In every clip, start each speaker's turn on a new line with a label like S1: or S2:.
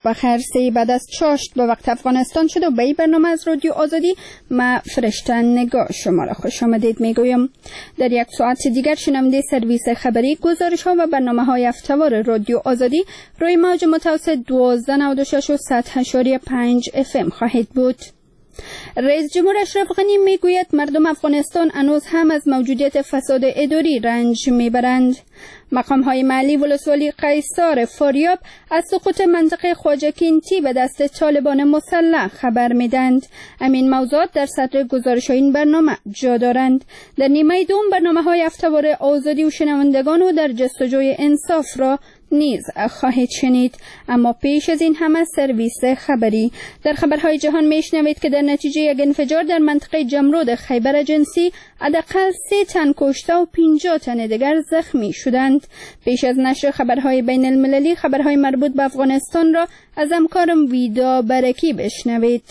S1: بخیر بعد از چاشت به وقت افغانستان شد و به این برنامه از رادیو آزادی ما فرشته نگاه شما را خوش آمدید میگویم. در یک ساعت دیگر شنونده سرویس خبری، گزارش ها و برنامه های هفته‌وار رادیو آزادی روی موج متوسط 1296 و 100.5 FM خواهید بود. رئیس جمهور اشرف غنی میگوید مردم افغانستان هنوز هم از موجودیت فساد اداری رنج میبرند. مقام های محلی ولسوالی قیصار فاریاب از سقوط منطقه خواجه کینتی به دست طالبان مسلح خبر میدند. همین موضوعات در صدر گزارش این برنامه جا دارند. در نیمه دوم برنامه های هفته‌وار آزادی و شنوندگان و در جستجوی انصاف را نیز خواهید شنید. اما پیش از این همه سرویس خبری. در خبرهای جهان میشنوید که در نتیجه یک انفجار در منطقه جمرود خیبر جنسی حداقل 3 تن کشته و 50 تن دیگر زخمی شدند. پیش از نشر خبرهای بین المللی، خبرهای مربوط به افغانستان را از همکارم ویدا برکی بشنوید.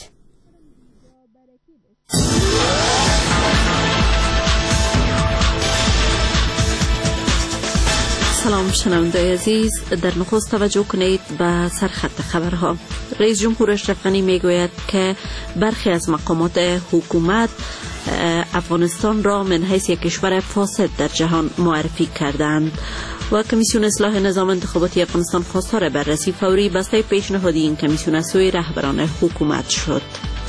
S2: سلام شنونده عزیز، در نخست توجه کنید به سرخط خبرها. رئیس جمهور اشرف غنی میگوید که برخی از مقامات حکومت افغانستان را من حیث یک کشور فاسد در جهان معرفی کردند و کمیسیون اصلاح نظام انتخاباتی افغانستان خواستار بررسی فوری بسته پیشنهادی این کمیسیون از سوی رهبران حکومت شد.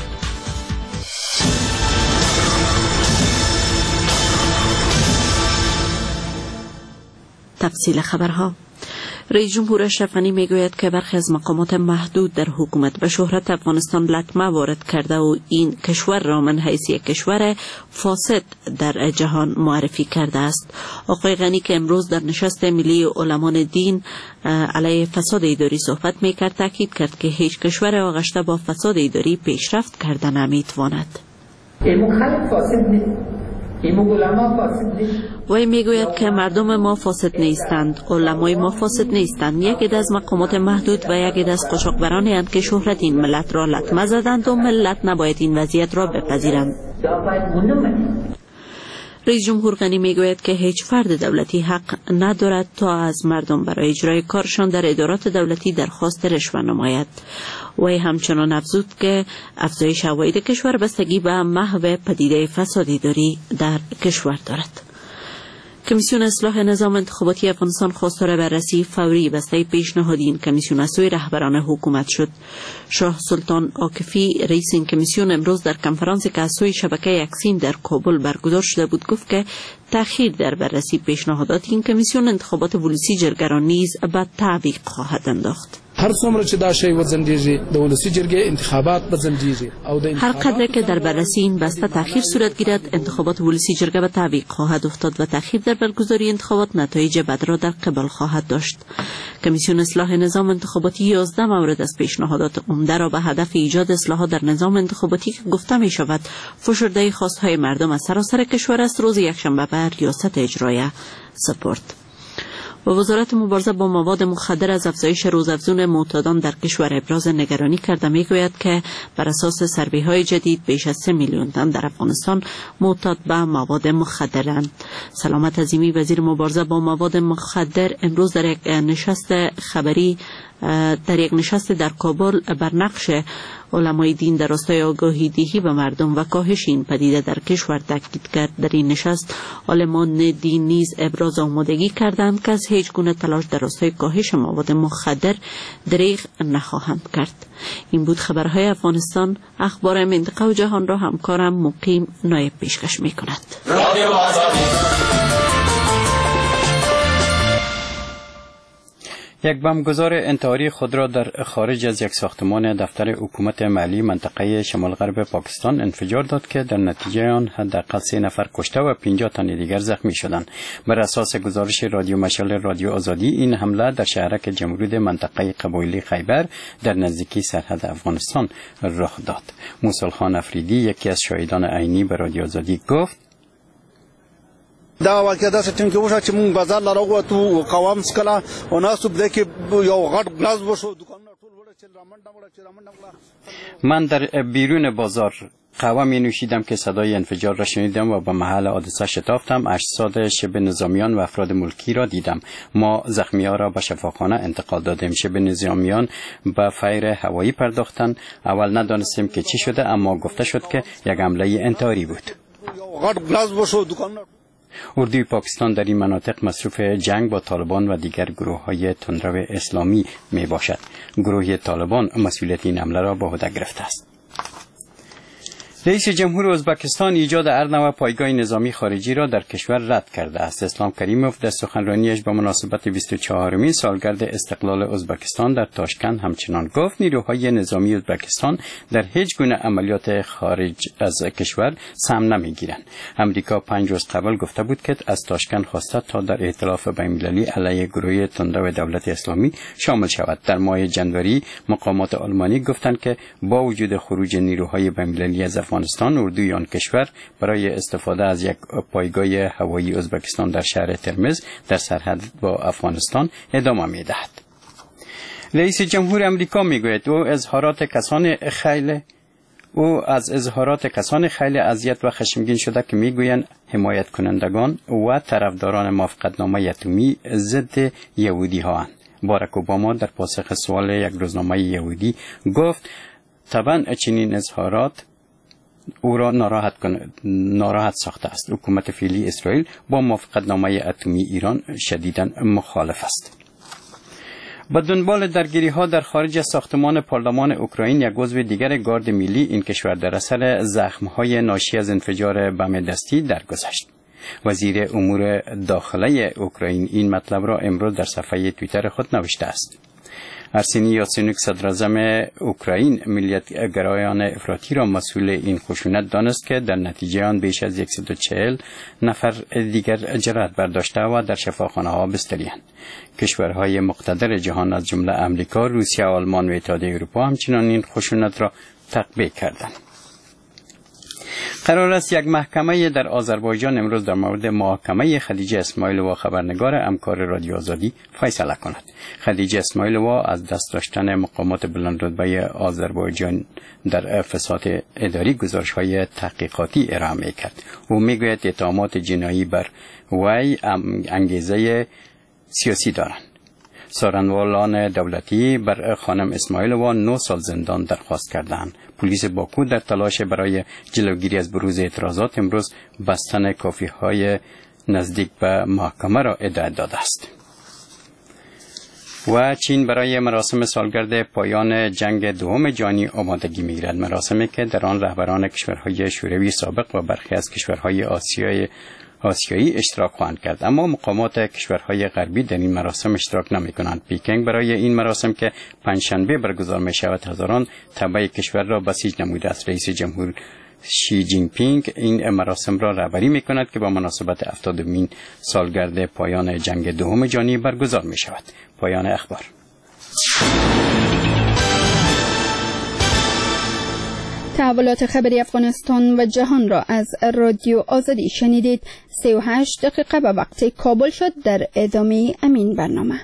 S2: تفصیل خبرها. رئیس جمهور اشرف غنی میگوید که برخی از مقامات محدود در حکومت به شهرت افغانستان لطمه وارد کرده و این کشور را من حیث یک کشور فاسد در جهان معرفی کرده است. آقای غنی که امروز در نشست ملی علمان دین علیه فساد اداری صحبت میکرد، تاکید کرد که هیچ کشور آغشته با فساد اداری پیشرفت کرده نمیتواند. وی میگوید که مردم ما فاسد نیستند، علمای ما فاسد نیستند. یک عده از مقامات محدود و یک عده از قاچاقبرانی اند که شهرت این ملت را لطمه زدند و ملت نباید این وضعیت را بپذیرند. رئیس جمهور غنی میگوید که هیچ فرد دولتی حق ندارد تا از مردم برای اجرای کارشان در ادارات دولتی درخواست رشوه نماید. وی همچنان افزود که افزایش عواید کشور بستگی به محو پدیده فساد اداری در کشور دارد. کمیسیون اصلاح نظام انتخاباتی افغانستان خواستار بررسی فوری بسته پیشنهادی این کمیسیون از سوی رهبران حکومت شد. شاه سلطان عاکفی رئیس این کمیسیون امروز در کنفرانسی که از سوی شبکه یکسین در کابل برگزار شده بود گفت که تأخیر در بررسی پیشنهادات این کمیسیون انتخابات ولسی جرګه را نیز به تعویق خواهد انداخت.
S3: هر څومره چې دا شی وځنډیږي د ولسی جرګې انتخابات بځنډیږي او د
S2: هر قدر که در بررسی این بسته تأخیر صورت گیرد، انتخابات ولسی جرګه به تعویق خواهد افتاد و تأخیر در برگزاری انتخابات نتایج بد را در قبال خواهد داشت. کمیسیون اصلاح نظام انتخاباتی 11 مورد از پیشنهادات عمده را به هدف ایجاد اصلاحات در نظام انتخاباتی که گفته می شود فشرده خواستهای مردم از سراسر کشور است روز یکشنبه به ریاست اجرایه سپرد. و وزارت مبارزه با مواد مخدر از افزایش روزافزون معتادان در کشور ابراز نگرانی کرده. میگوید که بر اساس سروی‌های جدید بیش از 3 میلیون تن در افغانستان معتاد به مواد مخدرند. سلامت عظیمی وزیر مبارزه با مواد مخدر امروز در یک نشست در کابل بر نقش علمای دین در راستای آگاهی دهی به مردم و کاهش این پدیده در کشور تاکید کرد. در این نشست عالمان دین نیز ابراز آمادگی کردند که از هیچ گونه تلاش در راستای کاهش مواد مخدر دریغ نخواهند کرد. این بود خبرهای افغانستان. اخبار منطقه و جهان را همکارم مقیم نایب پیشکش می‌کند.
S4: یک بمبگذار انتحاری خود را در خارج از یک ساختمان دفتر حکومت محلی منطقه شمال غرب پاکستان انفجار داد که در نتیجه آن حداقل 3 نفر کشته و 50 تن دیگر زخمی شدند. بر اساس گزارش رادیو مشعل رادیو آزادی، این حمله در شهرک جمرود منطقه قبایلی خیبر در نزدیکی سرحد افغانستان رخ داد. موسی خان افریدی یکی از شاهدان عینی به رادیو آزادی گفت:
S5: دا واقعا د سټیم کې وشو چې موږ بازار لاره وته او قوام سکلا او ناسو بده کې یو غټ غلاس وشو دکانونه ټول وړه چې رامنډه
S4: من در بیرون بازار قهوه می نوشیدم که صدای انفجار را شنیدم و به محل حادثه شتافتم. اجساد شبه نظامیان و افراد ملکی را دیدم. ما زخمی‌ها را به شفاخانه انتقال دادیم. شبه نظامیان به فیر هوایی پرداختند. اول ندانستیم که چی شده، اما گفته شد که یک حمله انتحاری بود. اردوی پاکستان در این مناطق مصروف جنگ با طالبان و دیگر گروه‌های تندرو اسلامی می باشد. گروه طالبان مسئولیت این حمله را به عهده گرفته است. رئیس جمهور ازبکستان ایجاد هر نوع پایگاه نظامی خارجی را در کشور رد کرده است. اسلام کریموف در سخنرانیش به مناسبت 24مین سالگرد استقلال ازبکستان در تاشکند همچنان گفت نیروهای نظامی ازبکستان در هیچ گونه عملیات خارج از کشور سهم نمیگیرند. امریکا 5 روز قبل گفته بود که از تاشکند خواسته تا در ائتلاف بین‌المللی علیه گروه تندرو دولت اسلامی شامل شود. در ماه جنوری مقامات آلمانی گفتند که با وجود خروج نیروهای بین‌المللی از افغانستان، اردوی آن کشور برای استفاده از یک پایگاه هوایی ازبکستان در شهر ترمز در سرحد با افغانستان ادامه می‌دهد. رئیس جمهور امریکا میگوید او از اظهارات کسان خیلی اذیت و خشمگین شده که میگویند حمایت کنندگان و طرفداران موافقتنامه اتمی ضد یهودی ها. باراک اوباما در پاسخ سوال یک روزنامه یهودی گفت طبعا چنین اظهارات او را ناراحت ساخته است. حکومت فعلی اسرائیل با موافقتنامه اتمی ایران شدیداً مخالف است. با دنبال درگیری ها در خارج از ساختمان پارلمان اوکراین، یک عضو دیگر گارد ملی این کشور در اثر زخم های ناشی از انفجار بم دستی درگذشت. وزیر امور داخله اوکراین این مطلب را امروز در صفحه توییتر خود نوشته است. ارسنی یاتسنیوک صدراعظم اوکراین ملیت‌گرایان افراطی را مسئول این خشونت دانست که در نتیجه آن بیش از 140 نفر دیگر جراحت برداشته و در شفاخانه‌ها بستری‌اند. کشورهای مقتدر جهان از جمله امریکا، روسیه، آلمان و اتحادیه اروپا همچنان این خشونت را تقبیح کردند. قرار است یک محکمه در آذربایجان امروز در مورد محاکمه خدیجه اسماعیلووا خبرنگار همکار رادیو آزادی فیصله کند. خدیجه اسماعیلووا از دست داشتن مقامات بلندرتبه آذربایجان در فساد اداری گزارش‌های تحقیقاتی ارائه می‌کرد. او می‌گوید اتهامات جنایی بر وی انگیزه سیاسی دارند. سارنوالان دولتی بر خانم اسماعیلووا 9 سال زندان درخواست کردند. پلیس باکو در تلاش برای جلوگیری از بروز اعتراضات امروز بستن کافی‌های نزدیک به محکمه را هدایت داده است. و چین برای مراسم سالگرد پایان جنگ دوم جهانی آمادگی می‌گیرد. مراسمی که در آن رهبران کشورهای شوروی سابق و برخی از کشورهای آسیایی اشتراک خواهند کرد، اما مقامات کشورهای غربی در این مراسم اشتراک نمی‌کنند. پیکنگ برای این مراسم که پنجشنبه برگزار می‌شود هزاران تبع کشور را بسیج نموده است. رئیس جمهور شی جین پینگ این مراسم را رهبری می‌کند که با مناسبت 70مین سالگرد پایان جنگ دوم جهانی برگزار می‌شود. پایان اخبار.
S1: تحولات خبری افغانستان و جهان را از رادیو آزادی شنیدید. 38 دقیقه به وقت کابل شد. در ادامه امین برنامه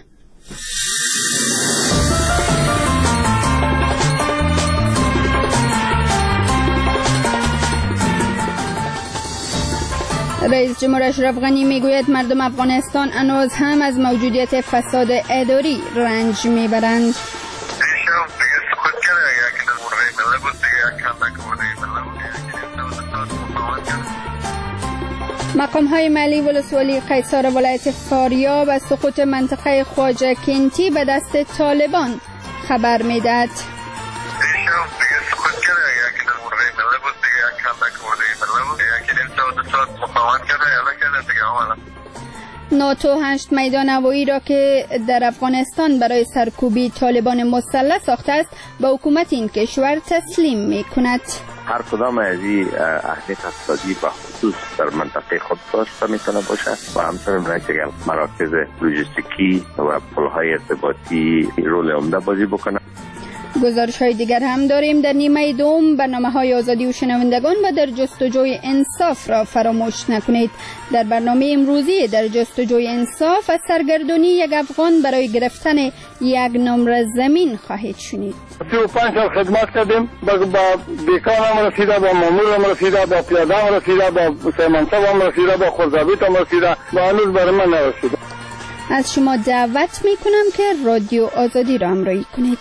S1: رئیس جمهور اشرف غنی میگوید مردم افغانستان هنوز هم از موجودیت فساد اداری رنج میبرند. مقام‌های محلی ولسوالی قیصار ولایت فاریاب از سقوط منطقه خواجه کنتی به دست طالبان خبر میدهد. ناتو 8 میدان هوایی را که در افغانستان برای سرکوبی طالبان مسلح ساخته است به حکومت این کشور تسلیم می کند.
S6: هر کدام از این اهداف اقتصادی و خصوص در منطقه خود داشته میتونه باشه و همچنین که مراکز لوجستیکی و پلهای ارتباطی رول عمده بازی بکنه.
S1: گزارش های دیگر هم داریم. در نیمه دوم برنامه های آزادی و شنوندگان و در جستجوی انصاف را فراموش نکنید. در برنامه امروزی در جستجوی انصاف از سرگردانی یک افغان برای گرفتن یک نمره زمین خواهید شنید.
S7: 35 سال خدمت کردیم، با بیکان هم رسیده، با مامور هم رسیده، با پیاده هم رسیده، با سیمانساب هم رسیده، با خورزابیت هم رسیده، با هنوز برای من نرسیده.
S1: از شما دعوت می کنم که رادیو آزادی را همراهی کنید.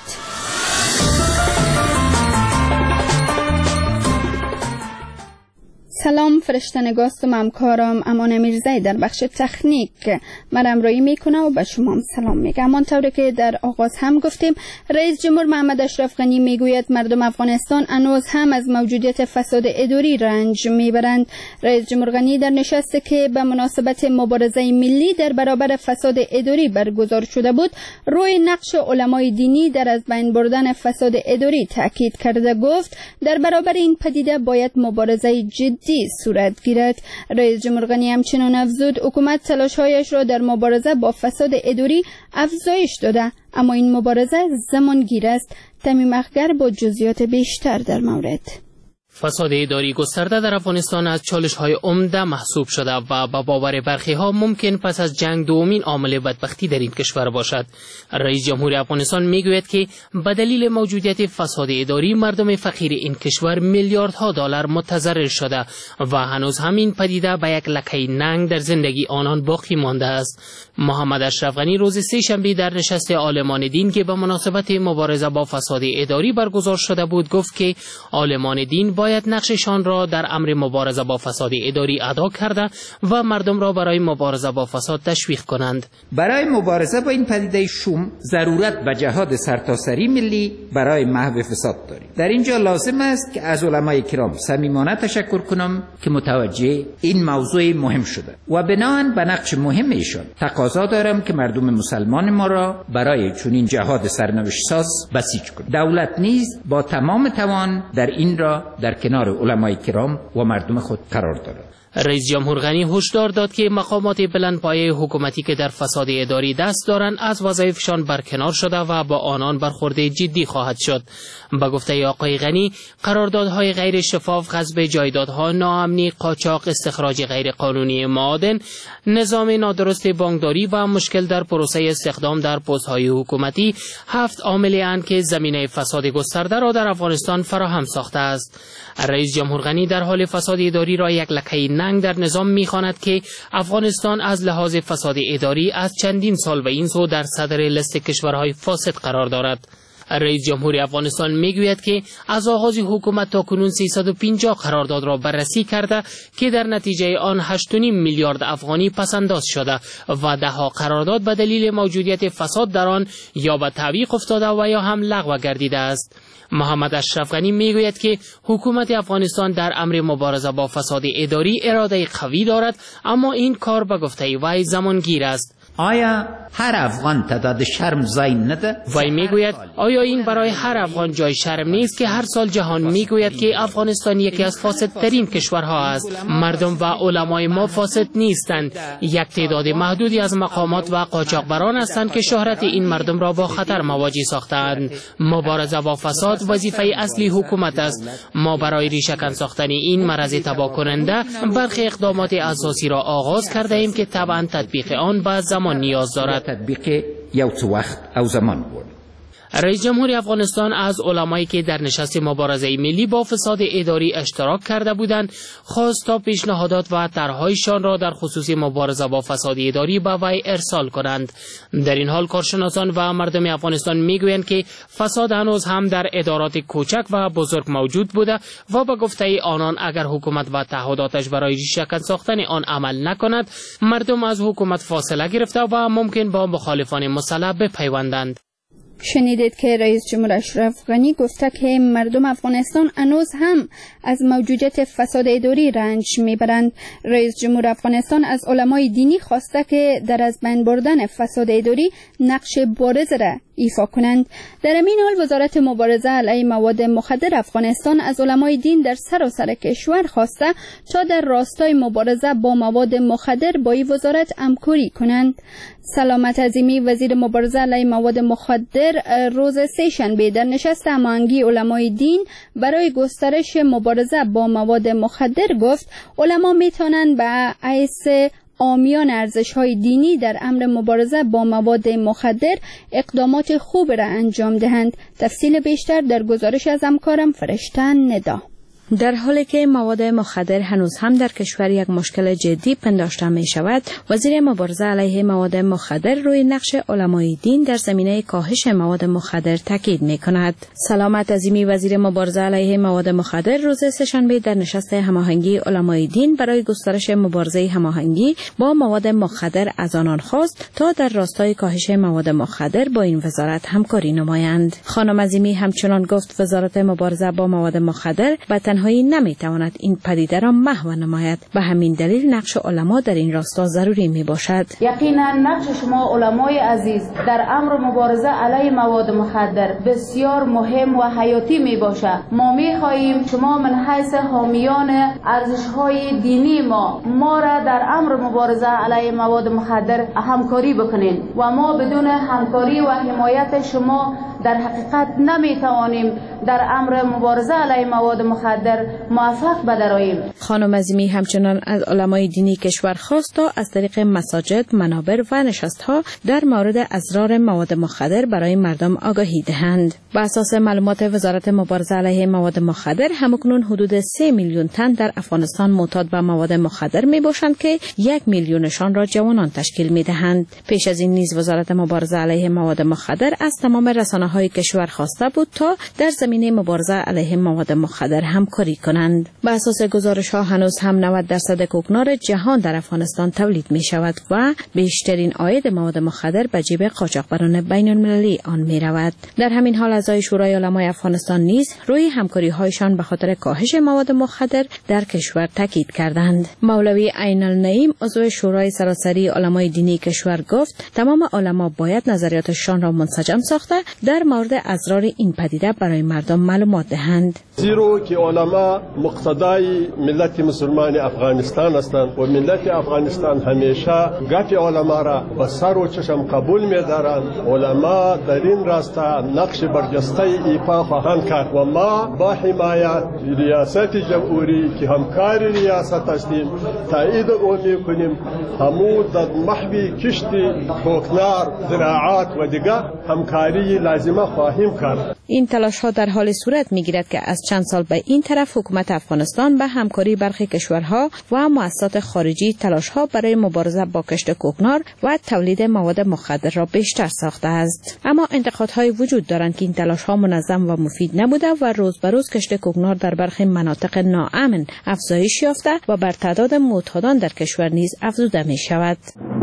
S1: سلام، فرشته نگاستم، همکارم امان امیرزایی در بخش تکنیک من همراهی میکنه و به شما هم سلام میگم. همانطور که در آغاز هم گفتیم، رئیس جمهور محمد اشرف غنی میگوید مردم افغانستان هنوز هم از موجودیت فساد اداری رنج میبرند. رئیس جمهور غنی در نشستی که به مناسبت مبارزه ملی در برابر فساد اداری برگزار شده بود، روی نقش علمای دینی در از بین بردن فساد اداری تاکید کرده. گفت در برابر این پدیده باید مبارزه جدی صورت گیرد. رئیس جمهور غنی همچنین افزود حکومت تلاش‌هایش را در مبارزه با فساد اداری افزایش داده، اما این مبارزه زمانگیر است. تمیم اخگر با جزئیات بیشتر در مورد.
S8: فساد اداری گسترده در افغانستان از چالش‌های عمده محسوب شده و با باور برخی‌ها ممکن پس از جنگ دومین عامل بدبختی در این کشور باشد. رئیس جمهور افغانستان میگوید که به دلیل موجودیت فساد اداری مردم فقیر این کشور میلیاردها دلار متضرر شده و هنوز همین پدیده به یک لکه ننگ در زندگی آنان باقی مانده است. محمد اشرف غنی روز سه‌شنبه در نشست عالمان دین که به مناسبت مبارزه با فساد اداری برگزار شده بود گفت که عالمان دین باید نقششان را در امر مبارزه با فساد اداری ادا کرده و مردم را برای مبارزه با فساد تشویق کنند.
S9: برای مبارزه با این پدیده شوم ضرورت به جهاد سرتاسری ملی برای محو فساد داریم. در اینجا لازم است که از علمای کرام صمیمانه تشکر کنم که متوجه این موضوع مهم شده و بناهن به نقش مهم ایشان تقاضا دارم که مردم مسلمان ما را برای چنین جهاد سرنوشت ساز بسیج کنند. دولت نیز با تمام توان در این را در کنار علمای کرام و مردم خود قرار دارد.
S8: رئیس جمهور غنی هشدار داد که مقامات بلندپایه حکومتی که در فساد اداری دست دارند از وظایفشان برکنار شده و با آنان برخورد جدی خواهد شد. به گفته آقای غنی، قراردادهای غیر شفاف، غصب جایدادها، ناامنی، قاچاق، استخراج غیر قانونی معادن، نظام نادرست بانکداری و مشکل در پروسه استخدام در پست‌های حکومتی 7 عاملی اند که زمینه فساد گسترده را در افغانستان فراهم ساخته است. رئیس جمهور غنی در حال فساد اداری را یک لکه ننگ در نظام می‌خواند که افغانستان از لحاظ فساد اداری از چندین سال به این سو در صدر لیست کشورهای فاسد قرار دارد. رئیس جمهور افغانستان میگوید که از آغاز حکومت تا کنون 350 قرارداد را بررسی کرده که در نتیجه آن 8.5 میلیارد افغانی پسنداز شده و 10 قرارداد به دلیل موجودیت فساد در آن یا به تعویق افتاده و یا هم لغو گردیده است. محمد اشرف غنی میگوید که حکومت افغانستان در امر مبارزه با فساد اداری اراده قوی دارد، اما این کار به گفته وی زمانگیر است.
S9: آیا هر افغان تعداد شرم زین نده؟
S8: وی میگوید آیا این برای هر افغان جای شرم نیست که هر سال جهان میگوید که افغانستان یکی از فاسدترین کشورها است. مردم و علمای ما فاسد نیستند، یک تعداد محدودی از مقامات و قاچاقبران هستند که شهرت این مردم را با خطر مواجه ساختند. مبارزه با فساد وظیفه اصلی حکومت است. ما برای ریشه‌کن ساختن این مرض تباه کننده برخی اقدامات اساسی را آغاز کرده ایم که طبعا تطبیق آن به زمان نیاز دارد.
S9: تطبیق یا وقت او زمان بود.
S8: رئیس جمهور افغانستان از علمایی که در نشست مبارزه ملی با فساد اداری اشتراک کرده بودند خواست تا پیشنهادات و طرح‌هایشان را در خصوص مبارزه با فساد اداری به وی ارسال کنند. در این حال کارشناسان و مردم افغانستان میگویند که فساد هنوز هم در ادارات کوچک و بزرگ موجود بوده و به گفته آنان اگر حکومت و تعهداتش برای ریشه‌کن ساختن آن عمل نکند، مردم از حکومت فاصله گرفته و ممکن با مخالفان مسلح بپیوندند.
S1: شنیدید که رئیس جمهور اشرف غنی گفته که مردم افغانستان هنوز هم از موجودیت فساد اداری رنج میبرند. رئیس جمهور افغانستان از علمای دینی خواسته که در از بین بردن فساد اداری نقش بارز را ایفا کنند. در همین حال وزارت مبارزه علیه مواد مخدر افغانستان از علمای دین در سراسر کشور خواسته تا در راستای مبارزه با مواد مخدر با این وزارت همکاری کنند. سلامت عظیمی وزیر مبارزه علیه مواد مخدر روز سه‌شنبه در نشست هماهنگی علمای دین برای گسترش مبارزه با مواد مخدر گفت علما میتونن به حیث عامیان ارزش‌های دینی در امر مبارزه با مواد مخدر اقدامات خوب را انجام دهند. تفصیل بیشتر در گزارش از همکارم فرشته ندا.
S10: در حالی که مواد مخدر هنوز هم در کشور یک مشکل جدی پنداشته می شود، وزیر مبارزه علیه مواد مخدر روی نقش علمای دین در زمینه کاهش مواد مخدر تاکید می کند. سلامت عظیمی وزیر مبارزه علیه مواد مخدر روز سه‌شنبه در نشست هماهنگی علمای دین برای گسترش مبارزه هماهنگی با مواد مخدر از آنان خواست تا در راستای کاهش مواد مخدر با این وزارت همکاری نمایند. خانم عظیمی همچنان گفت وزارت مبارزه با مواد مخدر به تنهایی نمیتواند این پدیده را محو نماید. به همین دلیل نقش علما در این راستا ضروری می باشد.
S11: یقینا نقش شما علمای عزیز در امر مبارزه علیه مواد مخدر بسیار مهم و حیاتی می باشد. ما می خواهیم شما من حیث حامیان ارزش‌های دینی ما را در امر مبارزه علیه مواد مخدر همکاری بکنید و ما بدون همکاری و حمایت شما در حقیقت نمیتوانیم در امر مبارزه علیه مواد مخدر موفق بدراییم.
S10: خانم عظیمی همچنان از علمای دینی کشور خواست تا از طریق مساجد، منابر و نشست‌ها در مورد اضرار مواد مخدر برای مردم آگاهی دهند. بر اساس معلومات وزارت مبارزه علیه مواد مخدر همکنون حدود 3 میلیون تن در افغانستان معتاد به مواد مخدر می باشند که 1 میلیونشان را جوانان تشکیل می دهند. پیش از این نیز وزارت مبارزه علیه مواد مخدر از تمام رسانه‌های کشور خواسته بود تا در زمینه مبارزه علیه مواد مخدر همکاری کنند. بر اساس گزارش‌ها هنوز هم 90% کوکنار جهان در افغانستان تولید می شود و بیشترین عاید مواد مخدر به جیب قاچاقبران بین‌المللی آن می رود. در همین حال اعضای شورای علمای افغانستان نیز روی همکاری‌هایشان به خاطر کاهش مواد مخدر در کشور تاکید کردند. مولوی عین النعیم عضو شورای سراسری علمای دینی کشور گفت تمام علما باید نظریاتشان را منسجم ساخته در مورد اضرار این پدیده برای مردم معلومات دهند.
S12: زیرا که علما مقتدای ملت مسلمان افغانستان هستند و ملت افغانستان همیشه گفت علما را با سر و چشم قبول می‌دارند. علما در این راستا نقش برجسته ایفا خواهند کرد و ما با حمایت ریاست جمهوری که همکار ریاست هستیم تایید او می‌کنیم. همو در محو کشتی کوکنار، زراعت و دیگر همکاری لازمه خواهیم کرد.
S10: این تلاش‌ها در حال صورت می‌گیرد که از چند سال به این طرف حکومت افغانستان به همکاری برخی کشورها و مؤسسات خارجی تلاش‌ها برای مبارزه با کشت کوکنار و تولید مواد مخدر را بیشتر ساخته است. اما انتقادهای وجود دارند که این تلاش‌ها منظم و مفید نبوده و روز به روز کشت کوکنار در برخی مناطق ناامن افزایش یافته و بر تعداد معتادان در کشور نیز افزوده می‌شود.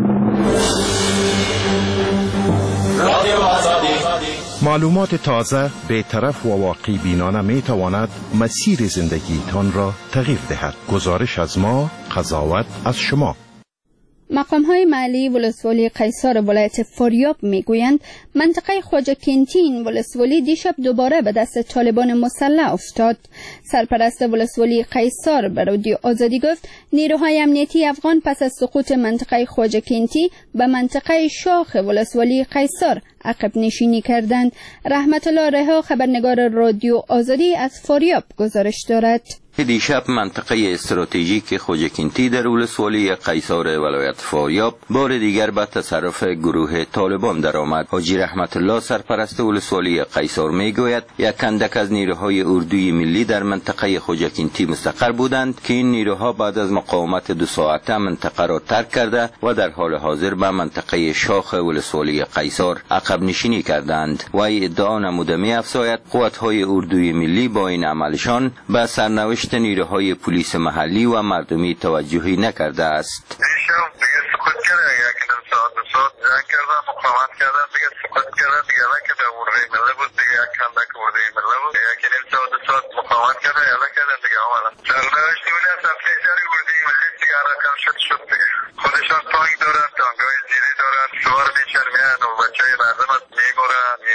S13: معلومات تازه، بی‌طرف و واقعی بینانه می تواند مسیر زندگیتان را تغییر دهد. گزارش از ما، قضاوت از شما.
S1: مقام‌های محلی ولسوالی قیصار ولایت فاریاب میگویند منطقه خواجه کنتین ولسوالی دیشب دوباره به دست طالبان مسلح افتاد. سرپرست ولسوالی قیصار به رادیو آزادی گفت نیروهای امنیتی افغان پس از سقوط منطقه خواجه کنتی به منطقه شاخ ولسوالی قیصار عقب نشینی کردند. رحمت الله رها خبرنگار رادیو آزادی از فاریاب گزارش دارد.
S14: دیشب منطقه استراتژیک خواجه کنتی در ولسوالی قیصار ولایت فاریاب بار دیگر به تصرف گروه طالبان درآمد. حاجی رحمت الله سرپرست ولسوالی قیصار میگوید یک اندک از نیروهای اردوی ملی در منطقه خواجه کنتی مستقر بودند که این نیروها بعد از مقاومت 2 ساعته منطقه را ترک کرده و در حال حاضر به منطقه شاخ ولسوالی قیصار عقب نشینی کردند. و ادعا نموده می‌افزاید قوت‌های اردوی ملی با این عملشان به سرنوشت نیروهای پلیس محلی و مردمی توجهی نکرده است.
S15: دیشب دیگه سقوط کرده، یک ساعت 2 ساعت جنگ کردن، مقاومت کردن، دیگه سقوط کردن، دیگه که در ورده مله بود، دیگه یک کندک ورده مله بود، یک ساعت 2 ساعت مقاومت کردن، یالا کردن دیگه آمدن. سردارش دیولی از افسیسر ورده ملی دیگه رقم شد دیگه. خودشان تانک دارن، تانکای زیری دارن، سوار بیشتر میان و بچه مردم از میبارن،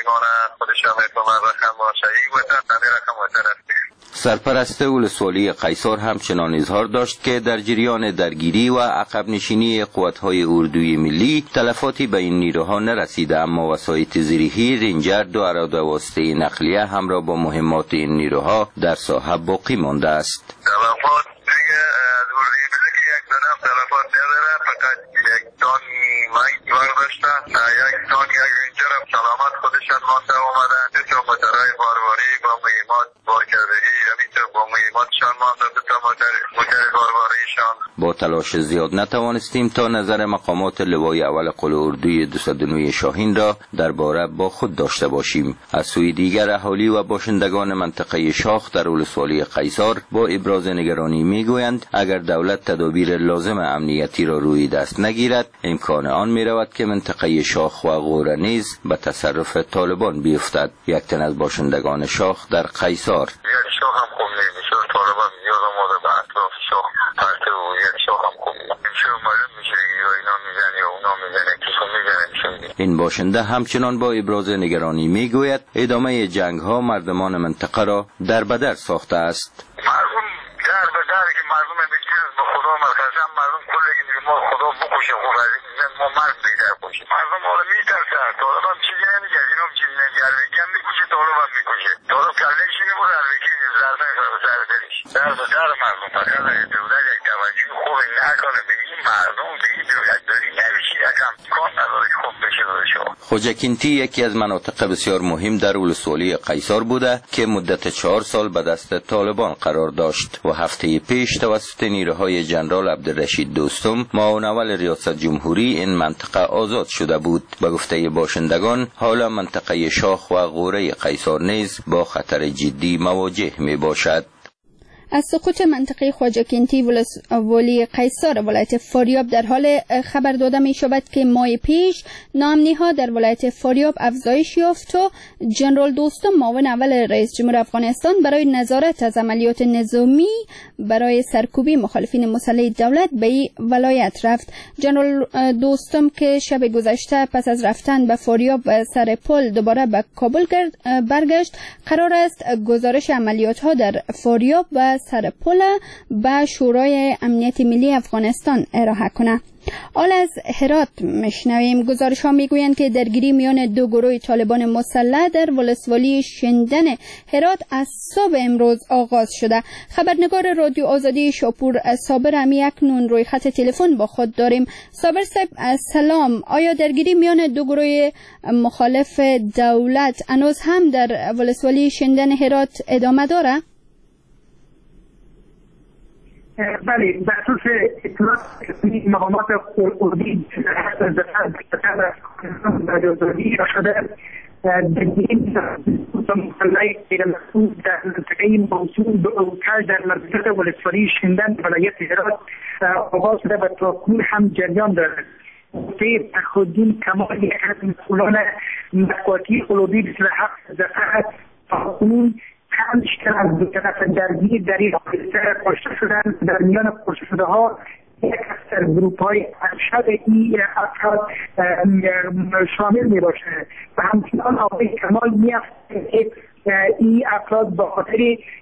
S14: سرپرست ولسوالی قیصار همچنان اظهار داشت که در جریان درگیری و عقب نشینی قوت‌های اردوی ملی تلفاتی به این نیروها نرسیده، اما وسایط زیرهی، رنجر، دو اراده واسطه نقلیه همراه با مهمات این نیروها در ساحه باقی مانده است.
S15: تلفات دیگه از اردوی ملی یک دنم تلفات نداره، فقط یک تان مایک برداشتن، یک تان یک رنجر هم سلامت خودشان مانده اومدن، دو تا موترهای بارواری با مهمات بار کردگی همینطور با مهماتشان مانده، دو تا موتر بارواریشان. با
S14: تلاش زیاد نتوانستیم تا نظر مقامات لوای اول قل اردوی 209 شاهین را درباره با خود داشته باشیم. از سوی دیگر اهالی و باشندگان منطقه شاخ در ولسوالی قیصار با ابراز نگرانی میگویند اگر دولت تدابیر لازم امنیتی را روی دست نگیرد امکان آن میرود که منطقه شاخ و غوره نیز به تصرف طالبان بیفتد. یک تن از باشندگان شاخ در قیصار:
S15: شاخ هم خوب نمیشه، طالبان زیاد آماده به اطراف شاخ پرته و یک شاخ هم خوب نمیشه، معلوم میشه یا اینا میزنی یا اونا میزنی کسا میزنی.
S14: این باشنده همچنان با ابراز نگرانی میگوید ادامه جنگ ها مردمان منطقه را در بدر ساخته است.
S15: مردم در بدر که مردم بگیر به خدا مرتضی مردم کلگی میگه ما خدا بکشه خود از این ما مرد بیدر کشه، مردم حالا میترسه، طالبان چیزی نمیگه، اینا چیزی نمیگه، اروکی هم میکشه، طالبان میکشه، طالب کلنشی میبوده اروکی زرده سر دلش در بدر مردم فقط دولت یک توجه خوبی نکنه به این مردم به این دولت داری نمیشه یکم کار نداره خوب بشه داشو.
S14: خوجکینتی یکی از مناطق بسیار مهم در ولسوالی قیصار بوده که مدت 4 سال به دست طالبان قرار داشت و هفته پیش توسط نیروهای جنرال عبدالرشید دوستم معاون اول ریاست جمهوری این منطقه آزاد شده بود. به گفته باشندگان حالا منطقه شاخ و غوره قیصار نیز با خطر جدی مواجه می باشد.
S1: از سقوط منطقه خواجه‌کنتی ولسوالی قیصار ولایت فاریاب در حال خبر داده می شود که ماه پیش ناامنی‌ها در ولایت فاریاب افزایش یافت و جنرال دوستم معاون اول رئیس جمهور افغانستان برای نظارت از عملیات نظامی برای سرکوبی مخالفین مسلح دولت به این ولایت رفت. جنرال دوستم که شب گذشته پس از رفتن به فاریاب و سر پل دوباره به کابل برگشت، قرار است گزارش عملیات‌ها در فاریاب و سر پل به شورای امنیت ملی افغانستان ارائه کنه. حال از هرات مشنویم. گزارش ها میگویند که درگیری میان دو گروه طالبان مسلح در ولسوالی شندن هرات از صبح امروز آغاز شده. خبرنگار رادیو آزادی شاپور صابر امی اکنون روی خط تلفن با خود داریم. صابر صاحب سلام، آیا درگیری میان دو گروه مخالف دولت هنوز هم در ولسوالی شندن هرات ادامه داره؟
S16: بله، به اساس اطلاعات مقامات اردوی شده درگیری مسلح غیرمسئول در منطقه موصول به اوکاژ در مرکز ولسوالی شندن ولایت هرات آغاز شده و تاکنون هم جریان دارد. فخرالدین کمال یک از مسئولان مطبوعاتی اردوی 27 دفعه تاکنون 5 تن از دو طرف درگیر در این حادثه کشته شدند. در میان کشته شده ها یک از گروپ های ارشد این افراد شامل می باشه و همچنان آقای کمال می این افراد با خاطر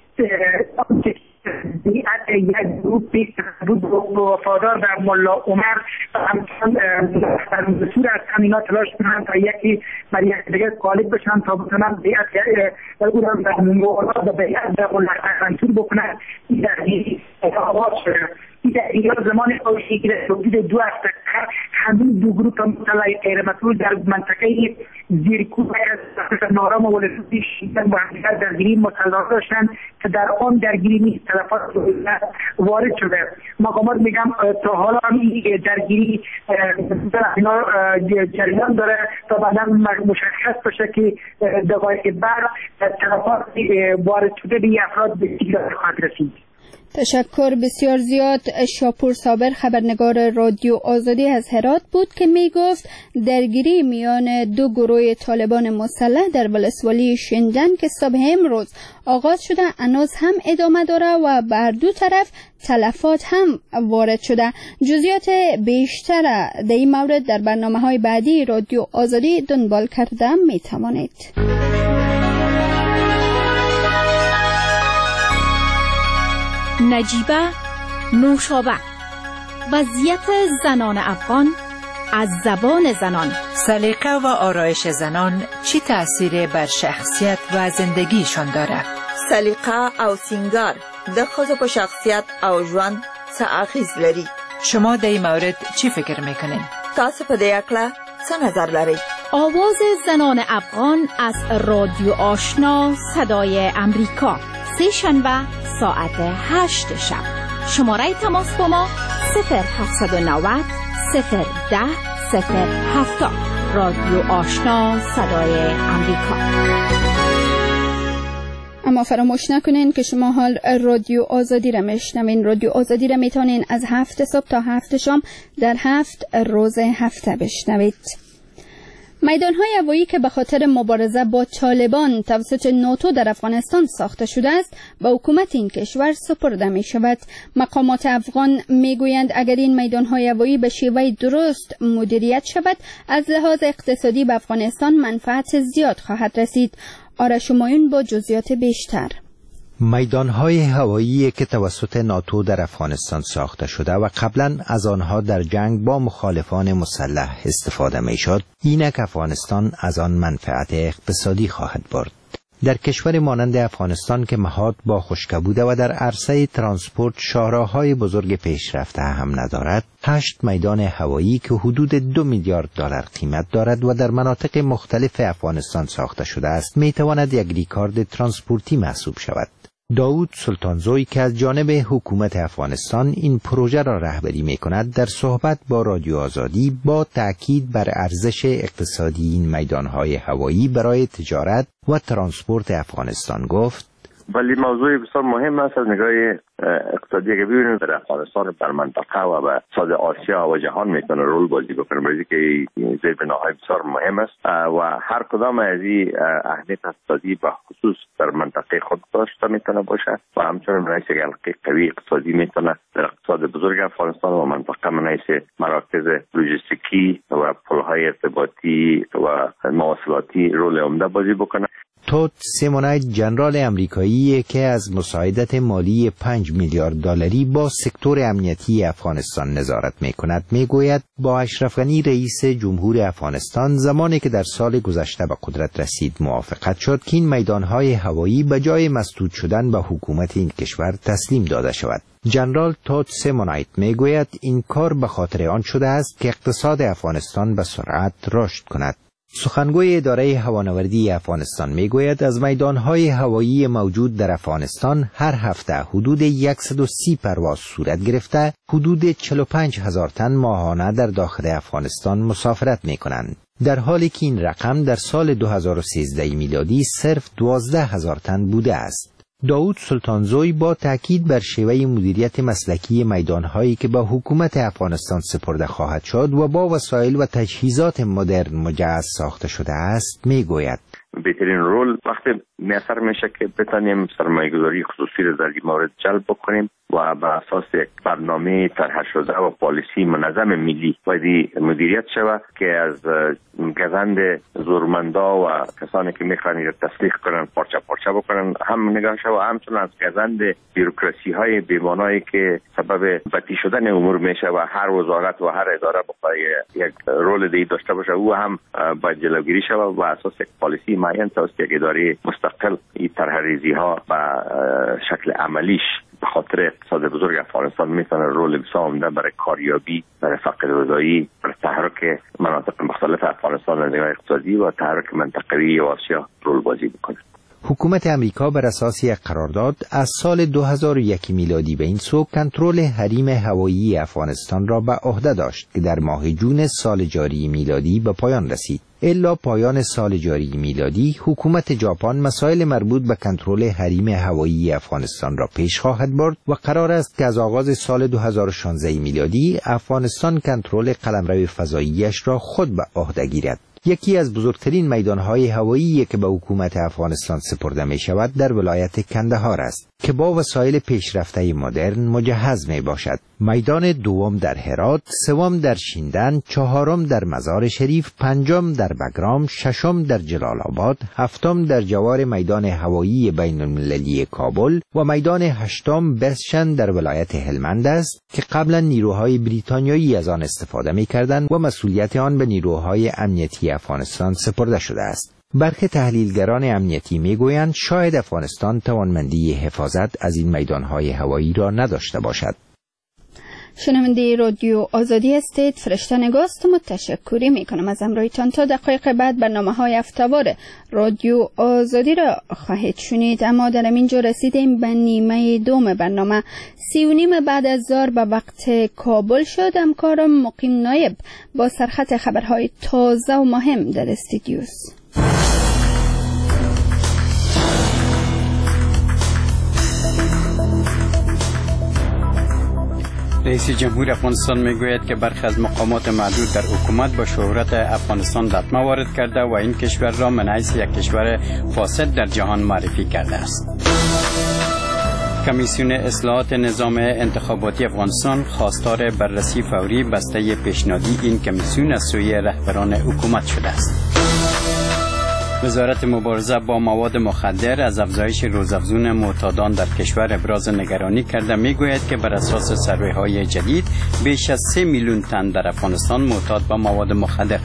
S16: یک گروپ بود وفادار در ملا عمر و همچنان مسئول از همینا تلاش کنند تا یکی بر یک دیگر غالب بشن تا بتونن بیعت او را در مولاد و بیعت در منصور بکنند. این درگیری آغاز شده. این درگیری زمان آغازی که حدود 2 هفته همین دو گروپ مسلح غیرمسئول در منطقه زیرکوب از نارام و ولسوالی شیندن با همدیگر درگیری مسلح داشتند که در آن درگیری نیز تلفات وارد شده. مقامات میگم تا حالا هم این درگیری اینا جریان داره تا بعدا مشخص بشه که دقایق بعد تلفات وارد شده به افراد به دیگر خواهد رسید.
S1: تشکر بسیار زیاد. شاپور صابر خبرنگار رادیو آزادی از هرات بود که می گفت درگیری میان دو گروه طالبان مسلح در ولسوالی شندن که صبح امروز آغاز شده هنوز هم ادامه داره و بر دو طرف تلفات هم وارد شده. جزئیات بیشتر در این مورد در برنامه‌های بعدی رادیو آزادی دنبال کرده می توانید.
S17: نجیبه نوشابه. وضعیت زنان افغان از زبان زنان.
S18: سلیقه و آرایش زنان چی تأثیر بر شخصیت و زندگیشان داره؟
S19: سلیقه او سینگار د ښځو په شخصیت او ژوند څه اغیز لري؟
S18: شما در این مورد چی فکر میکنین؟
S19: تاسو په دې اړه څه نظر لرئ؟
S17: آواز زنان افغان از رادیو آشنا صدای امریکا، سه شنبه ساعت 8 شب. شماره تماس با ما 0790 010 070. رادیو آشنا صدای امریکا.
S1: اما فراموش نکنین که شما حال رادیو آزادی را میشنوین. رادیو آزادی را میتونین از 7 صبح تا 7 شام در 7 روز هفته بشنوید. میدان‌های هوایی که به خاطر مبارزه با طالبان توسط ناتو در افغانستان ساخته شده است به حکومت این کشور سپرده می شود. مقامات افغان می گویند اگر این میدان‌های هوایی به شیوه درست مدیریت شود از لحاظ اقتصادی به افغانستان منفعت زیاد خواهد رسید. آرش همایون با جزئیات بیشتر.
S20: میدان‌های هوایی که توسط ناتو در افغانستان ساخته شده و قبلا از آنها در جنگ با مخالفان مسلح استفاده می‌شد، اینک افغانستان از آن منفعت اقتصادی خواهد برد. در کشور مانند افغانستان که محاط با خشکی بوده و در عرصه ترانسپورت شاهراهای بزرگ پیشرفته هم ندارد، 8 میدان هوایی که حدود 2 میلیارد دلار قیمت دارد و در مناطق مختلف افغانستان ساخته شده است، میتواند یک ریکارد ترانسپورتی محسوب شود. داود سلطانزوی که از جانب حکومت افغانستان این پروژه را رهبری می‌کند، در صحبت با رادیو آزادی با تأکید بر ارزش اقتصادی این میدان‌های هوایی برای تجارت و ترانسپورت افغانستان گفت:
S6: ولی موضوع بسیار مهم است از نگاه اقتصادی که ببینید در افغانستان بر منطقه و به اقتصاد آسیا و جهان میتونه رول بازی بکنه، برای که زیربناهای بسیار مهم است و هر کدام از این اهمیت اقتصادی به خصوص در منطقه خود داشته میتونه باشه و همچنین من یک حلقه قوی اقتصادی میتونه در اقتصاد بزرگ افغانستان و منطقه من مراکز لوجستیکی و پلهای ارتباطی و مواصلاتی رول عمده بازی بکنه.
S20: تود سیمونایت جنرال امریکایی که از مساعدت مالی 5 میلیارد دلاری با سکتور امنیتی افغانستان نظارت می‌کند میگوید با اشرف غنی رئیس جمهور افغانستان زمانی که در سال گذشته به قدرت رسید موافقت شد که این میدان‌های هوایی به جای مسدود شدن به حکومت این کشور تسلیم داده شود. جنرال تود سیمونایت میگوید این کار به خاطر آن شده است که اقتصاد افغانستان به سرعت رشد کند. سخنگوی اداره هوانوردی افغانستان میگوید از میدانهای هوایی موجود در افغانستان هر هفته حدود 130 پرواز صورت گرفته حدود 45,000 تن ماهانه در داخل افغانستان مسافرت میکنند، در حالی که این رقم در سال 2013 میلادی صرف 12,000 تن بوده است. داود سلطانزوی با تاکید بر شیوه مدیریت مسلکی میدانهایی که با حکومت افغانستان سپرده خواهد شد و با وسایل و تجهیزات مدرن مجهز ساخته شده است میگوید:
S6: بهترین رول وقتی میسر میشه که بتانیم سرمایه‌گذاری خصوصی را در این مورد جلب بکنیم و بر اساس یک برنامه طرح شده و پالیسی منظم ملی باید مدیریت شود که از گزند زورمندا و کسانی که میخوان را تسلیح کنن پارچه پارچه بکنن هم نگاه شود، همچنین از گزند بیروکراسی های بیمانایی که سبب بطی شدن امور میشه و هر وزارت و هر اداره بخواد یک رول دی داشته باشه او هم باید جلوگیری شود و اساس یک پالیسی معین توسط یک اداره مستقل این طرح ریزی ها و شکل عملیش به خاطر اقتصاد بزرگ افغانستان میتونه رول بسیار عمده برای کاریابی، برای فقر غذایی، برای تحرک مناطق مختلف افغانستان از نگاه اقتصادی و تحرک منطقوی آسیا رول بازی بکنه.
S20: حکومت امریکا بر اساس یک قرارداد از سال 2001 میلادی به این سو کنترل حریم هوایی افغانستان را به عهده داشت که در ماه جون سال جاری میلادی به پایان رسید. الا پایان سال جاری میلادی حکومت ژاپن مسائل مربوط به کنترل حریم هوایی افغانستان را پیش خواهد برد و قرار است که از آغاز سال 2016 میلادی افغانستان کنترل قلمرو فضاییش را خود به عهده گیرد. یکی از بزرگترین میدانهای هوایی که به حکومت افغانستان سپرده می شود در ولایت کندهار است که با وسایل پیشرفته مدرن مجهز می باشد. میدان دوم در هرات، سوم در شیندن، چهارم در مزار شریف، پنجم در بگرام، ششم در جلال آباد، هفتم در جوار میدان هوایی بین المللی کابل و میدان هشتم بسشن در ولایت هلمند است که قبلا نیروهای بریتانیایی از آن استفاده می‌کردند و مسئولیت آن به نیروهای امنیتی افغانستان سپرده شده است. برخی تحلیلگران امنیتی میگویند شاید افغانستان توانمندی حفاظت از این میدانهای هوایی را نداشته باشد.
S1: شنونده رادیو آزادی هستید. فرشته نگاست. متشکری میکنم از همراهیتان. تا دقایق بعد برنامه‌های هفته‌وار رادیو آزادی را خواهید شنید، اما در اینجا رسیدیم به نیمه دوم برنامه. 3:30 بعد از ظهر به وقت کابل شد. همکارم مقیم نایب با سرخط خبرهای تازه و مهم در استودیوست.
S4: رئیس جمهور افغانستان میگوید که برخی از مقامات معدود در حکومت با شهرت افغانستان لطمه وارد کرده و این کشور را من حیث یک کشور فاسد در جهان معرفی کرده است. کمیسیون اصلاحات نظام انتخاباتی افغانستان خواستار بررسی فوری بسته پیشنهادی این کمیسیون از سوی رهبران حکومت شده است. وزارت مبارزه با مواد مخدر از افزایش روزافزون معتادان در کشور ابراز نگرانی کرده. میگوید که بر اساس سروی‌های جدید بیش از 3 میلیون تن در افغانستان معتاد به مواد مخدر.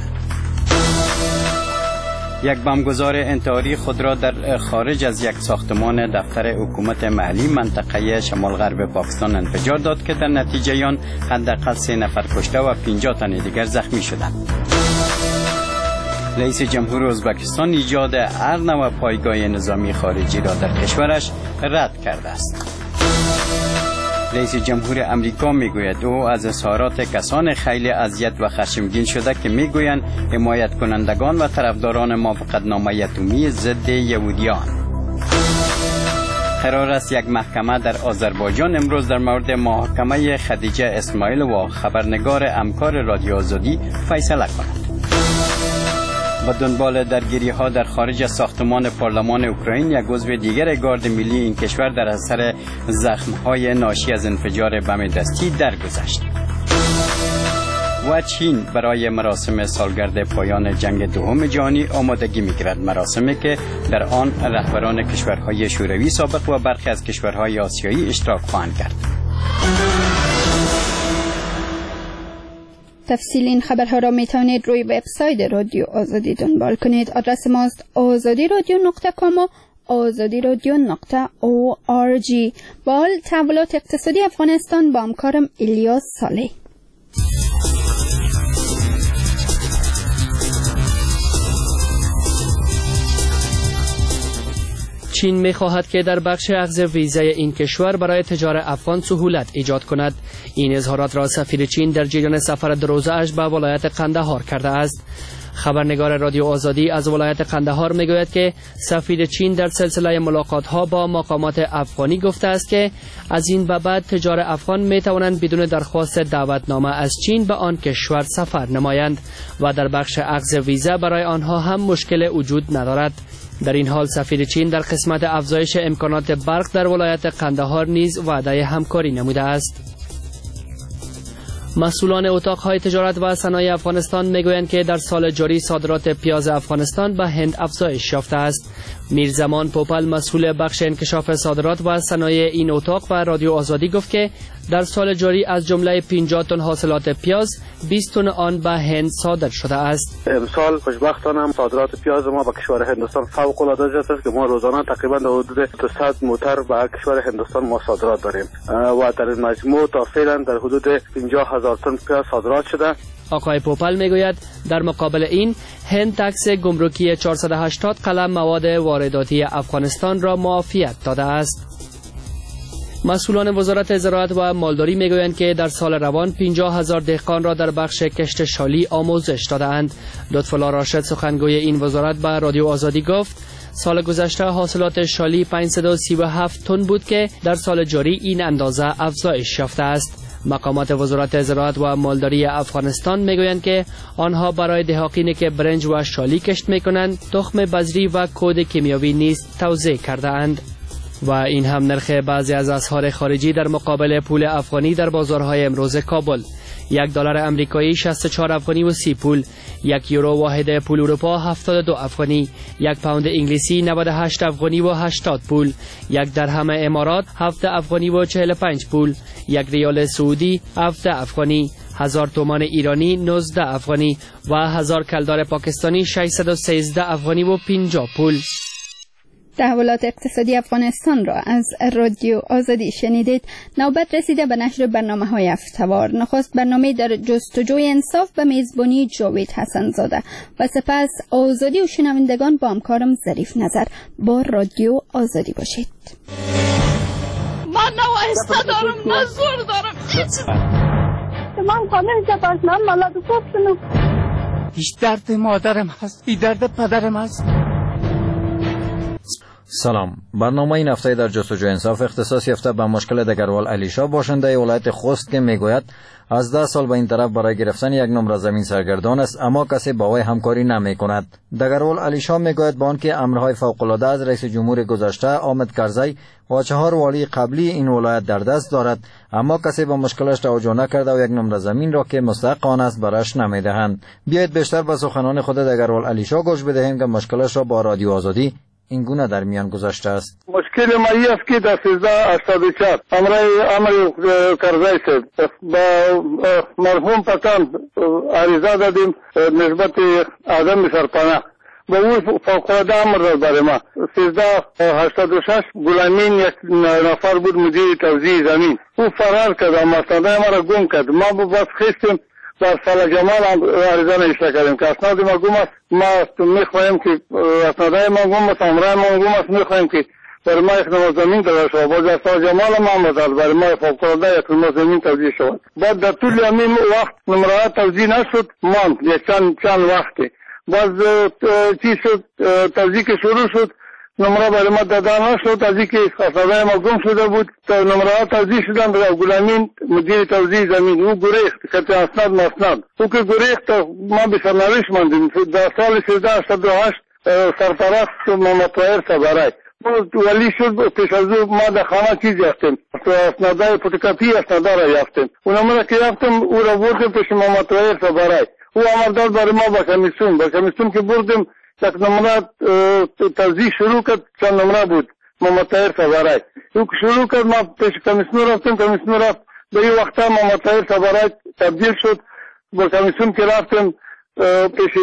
S4: یک بمبگذار انتحاری خود را در خارج از یک ساختمان دفتر حکومت محلی منطقه شمال غرب پاکستان انفجار داد که در نتیجه آن حداقل 3 نفر کشته و 50 تن دیگر زخمی شدند. رئیس جمهور ازبکستان ایجاد هر نوع پایگاه نظامی خارجی را در کشورش رد کرده است. رئیس جمهور امریکا میگوید او از اظهارات کسان خیلی اذیت و خشمگین شده که میگویند حمایت کنندگان و طرفداران موافقتنامه اتمی ضد یهودیان. قرار است یک محکمه در آذربایجان امروز در مورد محاکمه خدیجه اسماعیل و خبرنگار همکار رادیو آزادی فیصله کند. با دنبال درگیری ها در خارج از ساختمان پارلمان اوکراین، یک عضو دیگر گارد ملی این کشور در اثر زخم های ناشی از انفجار بم دستی درگذشت. و چین برای مراسم سالگرد پایان جنگ دوم جهانی آمادگی می‌گیرد، مراسمی که در آن رهبران کشورهای شوروی سابق و برخی از کشورهای آسیایی اشتراک خواهند کرد.
S1: تفصیل این خبرها را می توانید روی وبسایت رادیو آزادی دنبال کنید. آدرس ماست azadi.radio.com و azadi.radio.org. با حال تحولات اقتصادی افغانستان با همکارم الیاس صالح.
S8: چین می‌خواهد که در بخش اخذ ویزای این کشور برای تجار افغان سهولت ایجاد کند. این اظهارات را سفیر چین در جریان سفر دروزه‌اش به ولایت قندهار کرده است. خبرنگار رادیو آزادی از ولایت قندهار میگوید که سفیر چین در سلسله ملاقات‌ها با مقامات افغانی گفته است که از این به بعد تجار افغان می‌توانند بدون درخواست دعوتنامه از چین به آن کشور سفر نمایند و در بخش اخذ ویزا برای آنها هم مشکل وجود ندارد. در این حال سفیر چین در قسمت افزایش امکانات برق در ولایت قندهار نیز وعده همکاری نموده است. مسئولان اتاق‌های تجارت و صنایع افغانستان میگویند که در سال جاری صادرات پیاز افغانستان به هند افزایش یافته است. میرزمان پوپل مسئول بخش انکشاف صادرات و صنایع این اتاق و رادیو آزادی گفت که در سال جاری از جمله 50 تن حاصلات پیاز 20 تن آن به هند صادر شده است.
S21: امسال خوشبختانه صادرات پیاز ما به کشور هندوستان فوق العاده است که ما روزانه تقریبا در حدود 200 موتر به کشور هندوستان ما صادرات داریم و در مجموع تا فعلا در حدود 50,000 تن پیاز صادرات شده.
S8: آقای پوپل میگوید در مقابل این هند تکس گمرکی 480 قلم مواد وارداتی افغانستان را معافیت داده است. مسئولان وزارت زراعت و مالداری میگویند که در سال روان 50,000 دهقان را در بخش کشت شالی آموزش دادند. لطف‌الله راشد سخنگوی این وزارت به رادیو آزادی گفت سال گذشته حاصلات شالی 537 تن بود که در سال جاری این اندازه افزایش یافته است. مقامات وزارت زراعت و مالداری افغانستان میگویند که آنها برای دهقانی که برنج و شالی کشت میکنند تخم بذری و کود کیمیاوی نیز توزیع کرده اند.
S3: و این هم نرخ بعضی از اسعار خارجی در مقابل پول افغانی در بازارهای امروز کابل. $1 امریکایی 64 افغانی و 30 پول، 1 یورو واحد پول اروپا 72 افغانی، 1 پوند انگلیسی 98 افغانی و 80 پول، 1 درهم امارات 7 افغانی و 45 پول، 1 ریال سعودی 7 افغانی، 1000 تومان ایرانی 19 افغانی و 1000 کلدار پاکستانی 613 افغانی و 50 پول.
S1: تحولات اقتصادی افغانستان را از رادیو آزادی شنیدید. نوبت رسیده به نشر برنامه‌های هفته‌وار. نخست برنامه در جستجوی انصاف به میزبانی جاوید حسن زاده و سپس آزادی و شنوندگان با همکارم ظریف نظر. با رادیو آزادی باشید.
S22: من نوایسته دارم، من زور دارم.
S23: من خانه جبازنام ملاد گفتنم.
S22: هیچ درد مادرم هست، هیچ درد پدرم هست.
S24: سلام. برنامه این هفته در جستجوی انصاف اختصاص یافته به مشکل دگروال علیشا باشنده ولایت خوست که میگوید از 10 سال به این طرف برای گرفتن یک نمره زمین سرگردان است اما کسی با وی همکاری نمی کند. دگروال علیشا میگوید با آنکه امرهای فوق العاده از رئیس جمهور گذشته حامد کرزی و 4 والی قبلی این ولایت در دست دارد اما کسی به مشکلش توجه نکرده و یک نمره زمین را که مستحق آن است برش نمیدهند. بیایید بیشتر به سخنان خود دگروال علیشا گوش بدهیم که مشکلش را با رادیو آزادی این گونه در میان گذاشته است.
S7: مشکل ما این است که در 1384 امر کرزی صاحب با مرحوم پتان عریضه دادیم نسبت آدم سرپناه با او فوق‌العاده امر داد برای ما. 1386 غلامین یک نفر بود مدیر توزیع زمین، او فرار کرد و مسنده ما را گم کرد. ما بس خواستیم در سال جمال عریضه نوشته کردیم که اسناد ما گم است، ما میخواهیم که اسنادهای ما گم است، امرای ما گم است، میخواهیم که برای ما یک نمره زمین داده شود. باز در سال جمال ما آمداد برای ما فوق‌العاده یک نمره زمین توزیع شود. بعد در طول همین وقت نمره توزیع نشد، ماند یک چند وقتی. باز چیز شد، توزیع که شروع شد نمره برای ما داده نشد، از اینکه اسنادهای ما گم شده بود تا نمره توزیع شدن به غلامین مدیر توزیع زمین. او گریخت که اسناد مسند، او که گریخت ما به سرنوشت ماندیم. در سال 1388 سرپرست محمد طاهر سبرای ولی شد، پیش از او ما در خانه چیز یافتیم، اسنادهای فوتوکاپی اسنادها را یافتیم. او نمره که یافتیم او را بردیم پیش محمد طاهر سبرای. او امر داد برای ما به کمیسیون که بردیم یک نمره توزیع شروع کرد. چند نمره بود محمد طاهر سبرای. او که شروع کرد ما پیش کمیسیون رفتیم، کمیسیون رفت به این وقت محمد طاهر سبرای تبدیل شد. با کمیسیون که رفتیم پیش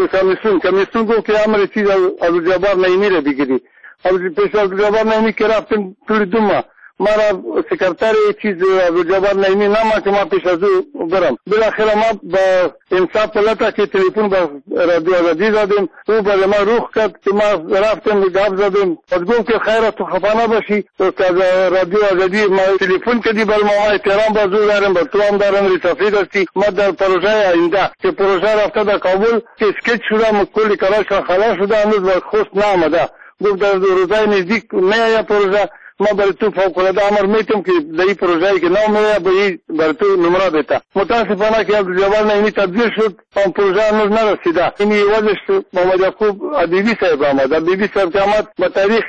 S7: کمیسیون گفت که امر چیز عبدالجبار نعیمی را بگیری. پیش عبدالجبار نعیمی که رفتیم طول 2 ماه ما را سکرتر چیز عبدالجبار نعیمی نما که ما پیش از او برم. بالاخره ما با انصاف پلتا که تلفن با رادیو آزادی زدیم، او برای ما روخ کرد که ما رفتیم گپ زدیم. از گفت که خیر تو خفا نباشی که رادیو آزادی ما تلفن کردی بر ما احترام بازو داریم، بر تو هم دارم ریسافی دستی. ما در پروژه آینده که پروژه رفته در کابل که اسکیچ شده کلی کاراش خلاص شده هنوز به خوست نآمده. گفت در روزای نزدیک میآید پروژه. ما برای تو فوق‌العاده امر میتونم که در این پروژه‌ای که نام میآید برای تو نمره بده. متاسفانه که عبدالجبار نعیمی تبدیل شد، اون پروژه هنوز نرسیده. این عوضش محمد یعقوب عبیبی صاحب آمد. عبیبی صاحب که آمد به تاریخ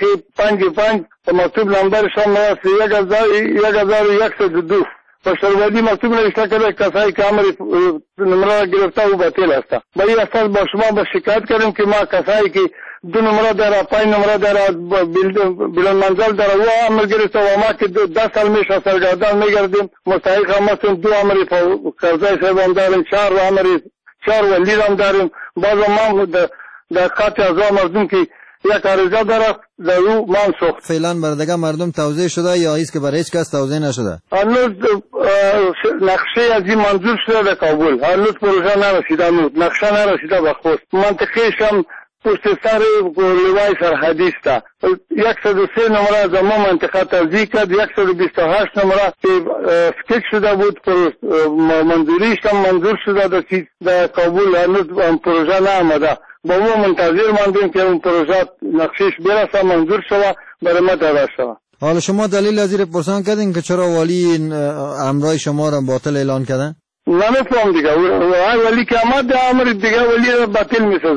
S7: 5/5 مکتوب نمبرش هم میاد 1102 و شروعی مکتوب نوشته کرده کسایی که امر نمره گرفته او باطل است. به این اساس با شما به شکایت کردیم که ما کسایی که 2 نمره داره، 5 نمره داره، بلند منزل داره و امر گرفته و ما که 10 سال میشه سرگردان میگردیم مستحق هم هستیم. 2 امر کرزی صاحب هم داریم، 4 ولی هم داریم. باز ما در خط اعضا مردم که یک عریضه داره در او منسوخت.
S25: فعلا بردگاه مردم توزیع شده یا ایست که برای هیچ کس توزیع نشده؟
S7: هنوز نقشه از این منظور شده در کابل، هنوز پروژه نرسیده، هنوز نقشه نرسیده به خوست. منطقهش هم پشت سر لوای سرحدی است. 103 نمره از ما منطقه توزیع کرد، 128 نمره که اسکیچ شده بود منظوریش هم منظور شده در کابل، هنوز پروژه نآمده. با ما منتظر ماندیم که اون پروژه نقشش برسه، منظور شود، برای ما داده شود.
S25: حالا شما دلیل از این پرسان کردین که چرا والی امرای شما را باطل اعلان کردن؟
S7: نمیفهم دیگه. ولی که آمد امر دیگه ولی را باطل میسازه.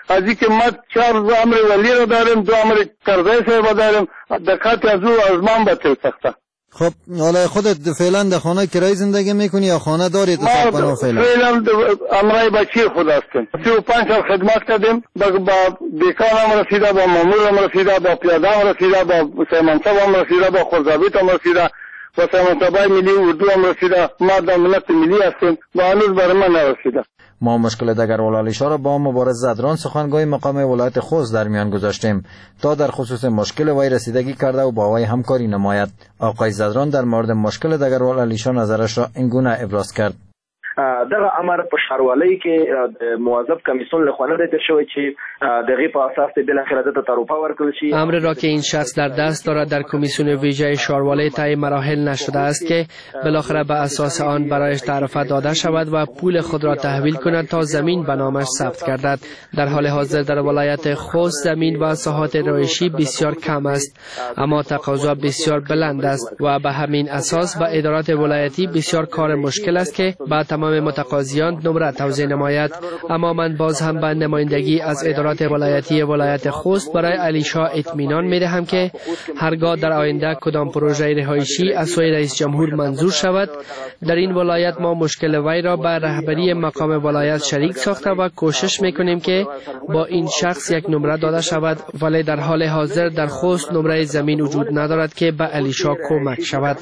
S7: از اینکه ما 4 امر ولی را داریم، 2 امر کرزی صاحب داریم، دقت از او از من بطل سخته.
S25: خب حالا خودت فعلا در خانه کرای زندگی میکنی یا خانه داری تو ساپنو فعلا؟
S7: فعلا امرای بچی خود هستیم. 35 سال خدمت کردیم، با دیکان هم رسیده، با مامور هم رسیده، با پیاده هم رسیده، با سیمانسب هم رسیده، با خورزابیت هم رسیده، با سیمانسبای ملی اردو هم رسیده. ما در ملت ملی هستیم، با هنوز برای من نرسیده.
S24: ما مشکل دگروال علیشا را با مبارز زدران سخنگوی مقام ولایت خوست در میان گذاشتیم تا در خصوص مشکل وی رسیدگی کرده و با وی همکاری نماید. آقای زدران در مورد مشکل دگروال علیشا نظرش را اینگونه ابراز کرد:
S2: دغه امر په ښاروالۍ کې موظف کمیسیون له خوا نه دی تر شوی چې دغه په اساس بالاخره د تروپا ورکړل شي.
S3: امر را که این شخص در دست دارد در کمیسیون ویژه ښاروالۍ طی مراحل نشده است که بالاخره به اساس آن برایش تعرفه داده شود و پول خود را تحویل کند تا زمین به نامش ثبت گردد. در حال حاضر در ولایت خوست زمین و ساحات رهایشی بسیار کم است، اما تقاضا بسیار بلند است و به همین اساس به ادارات ولایتی بسیار کار مشکل است که با تمام متقاضیان نمره توزیع نماید. اما من باز هم به نمایندگی از ادارات ولایتی ولایت خوست برای علیشا اطمینان می‌دهم که هرگاه در آینده کدام پروژه رهایشی از سوی رئیس جمهور منظور شود، در این ولایت ما مشکل وی را به رهبری مقام ولایت شریک ساخته و کوشش می‌کنیم که با این شخص یک نمره داده شود، ولی در حال حاضر در خوست نمره زمین وجود ندارد که به علیشا کمک شود.